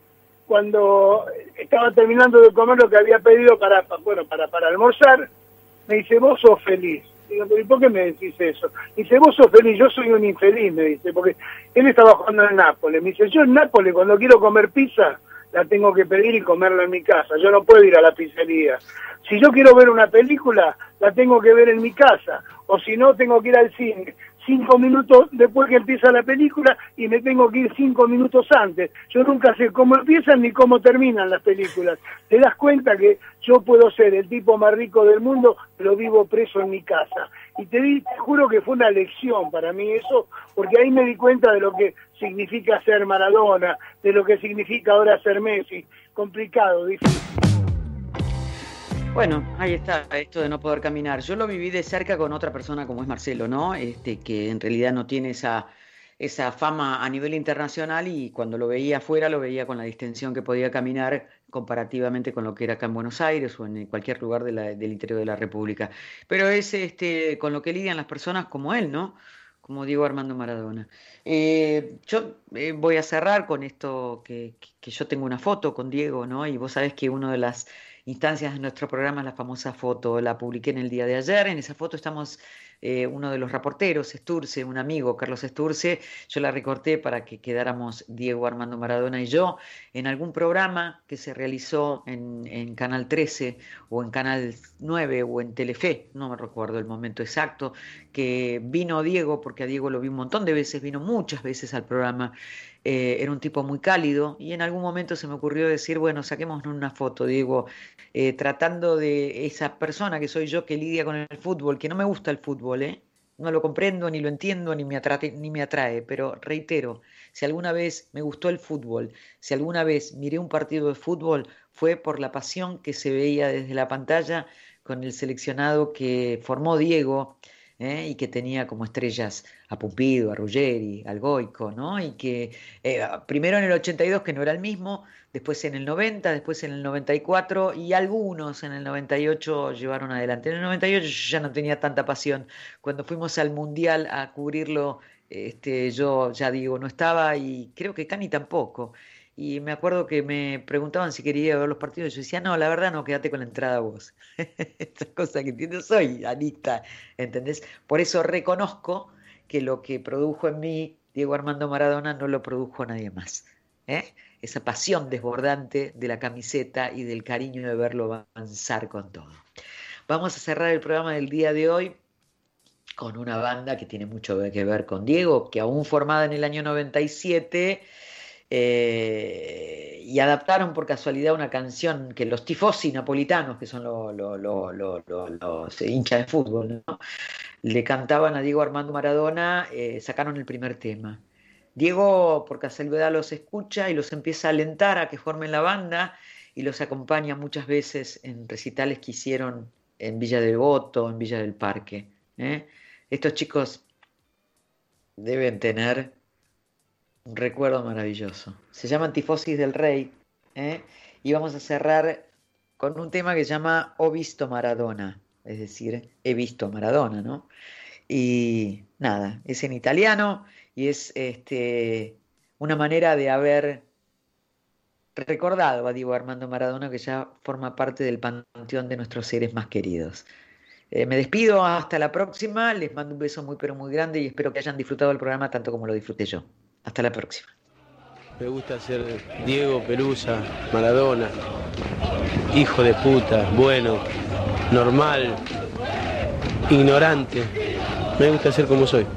cuando estaba terminando de comer lo que había pedido para almorzar, me dice, vos sos feliz. Digo, ¿y por qué me decís eso? Dice, vos sos feliz, yo soy un infeliz, me dice, porque él estaba jugando en Nápoles. Me dice, yo en Nápoles cuando quiero comer pizza, la tengo que pedir y comerla en mi casa, yo no puedo ir a la pizzería. Si yo quiero ver una película, la tengo que ver en mi casa, o si no, tengo que ir al cine 5 minutos después que empieza la película y me tengo que ir 5 minutos antes. Yo nunca sé cómo empiezan ni cómo terminan las películas. Te das cuenta que yo puedo ser el tipo más rico del mundo, pero vivo preso en mi casa. Y te juro que fue una lección para mí eso, porque ahí me di cuenta de lo que significa ser Maradona, de lo que significa ahora ser Messi. Complicado, difícil. Bueno, ahí está esto de no poder caminar. Yo lo viví de cerca con otra persona como es Marcelo, ¿no? Que en realidad no tiene esa fama a nivel internacional, y cuando lo veía afuera lo veía con la distensión que podía caminar comparativamente con lo que era acá en Buenos Aires o en cualquier lugar del interior de la República. Pero es con lo que lidian las personas como él, ¿no? Como Diego Armando Maradona. Yo voy a cerrar con esto que yo tengo una foto con Diego, ¿no? Y vos sabés que una de las instancias de nuestro programa es la famosa foto, la publiqué en el día de ayer. En esa foto estamos uno de los reporteros, Sturce, un amigo, Carlos Sturce. Yo la recorté para que quedáramos Diego Armando Maradona y yo en algún programa que se realizó en Canal 13 o en Canal 9 o en Telefe, no me recuerdo el momento exacto, que vino Diego, porque a Diego lo vi un montón de veces, vino muchas veces al programa. Era un tipo muy cálido, y en algún momento se me ocurrió decir, bueno, saquémonos una foto, Diego, tratando de esa persona que soy yo, que lidia con el fútbol, que no me gusta el fútbol, no lo comprendo, ni lo entiendo, ni me atrae, pero reitero, si alguna vez me gustó el fútbol, si alguna vez miré un partido de fútbol, fue por la pasión que se veía desde la pantalla con el seleccionado que formó Diego, y que tenía como estrellas a Pumpido, a Ruggeri, al Goico, ¿no? Y que primero en el 82, que no era el mismo, después en el 90, después en el 94, y algunos en el 98 llevaron adelante. En el 98 yo ya no tenía tanta pasión. Cuando fuimos al Mundial a cubrirlo, yo ya digo, no estaba, y creo que Cani tampoco. Y me acuerdo que me preguntaban si quería ver los partidos, y yo decía, no, la verdad no, quédate con la entrada vos. Esa cosa que entiendo, soy anista, ¿entendés? Por eso reconozco que lo que produjo en mí Diego Armando Maradona no lo produjo nadie más. Esa pasión desbordante de la camiseta y del cariño de verlo avanzar con todo. Vamos a cerrar el programa del día de hoy con una banda que tiene mucho que ver con Diego, que aún formada en el año 97... y adaptaron por casualidad una canción que los tifosi napolitanos, que son los hinchas de fútbol, ¿no?, le cantaban a Diego Armando Maradona. Sacaron el primer tema. Diego por casualidad los escucha y los empieza a alentar a que formen la banda, y los acompaña muchas veces en recitales que hicieron en Villa Devoto, en Villa del Parque. Estos chicos deben tener un recuerdo maravilloso. Se llaman Tifosis del Rey, y vamos a cerrar con un tema que se llama Ho visto Maradona, es decir, he visto a Maradona, ¿no? Y nada, es en italiano y es una manera de haber recordado a Diego Armando Maradona, que ya forma parte del panteón de nuestros seres más queridos. Me despido, hasta la próxima, les mando un beso muy pero muy grande y espero que hayan disfrutado el programa tanto como lo disfruté yo. Hasta la próxima. Me gusta ser Diego Pelusa, Maradona, hijo de puta, bueno, normal, ignorante. Me gusta ser como soy.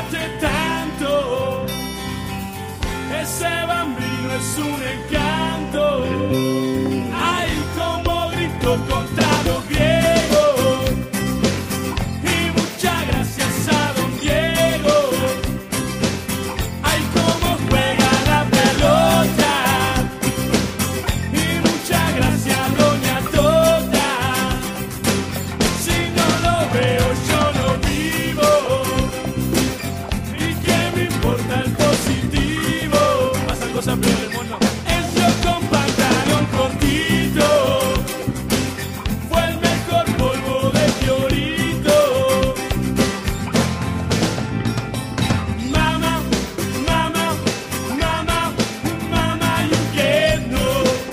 late tanto, ese bambino es un encanto. Ay, como grito contra los griegos, y muchas gracias a don Diego. Ay, como juega la pelota, y muchas gracias a doña Tota. Si no lo veo yo no vivo, y qué me importa el positivo. Pasan cosas peores del mundo. Es yo con pantalón cortito, fue el mejor polvo de Fiorito. Mamá, mamá, mamá, mamá, you get no.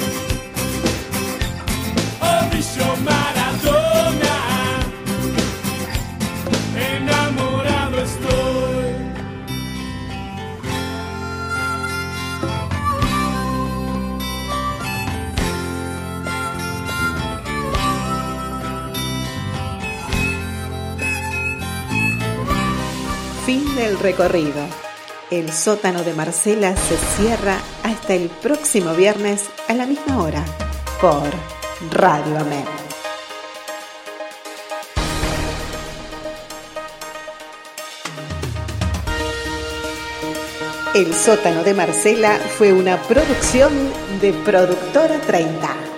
Oficio Maradona, enamorado estoy. Fin del recorrido. El sótano de Marcela se cierra hasta el próximo viernes a la misma hora por Radio Amén. El sótano de Marcela fue una producción de Productora 30.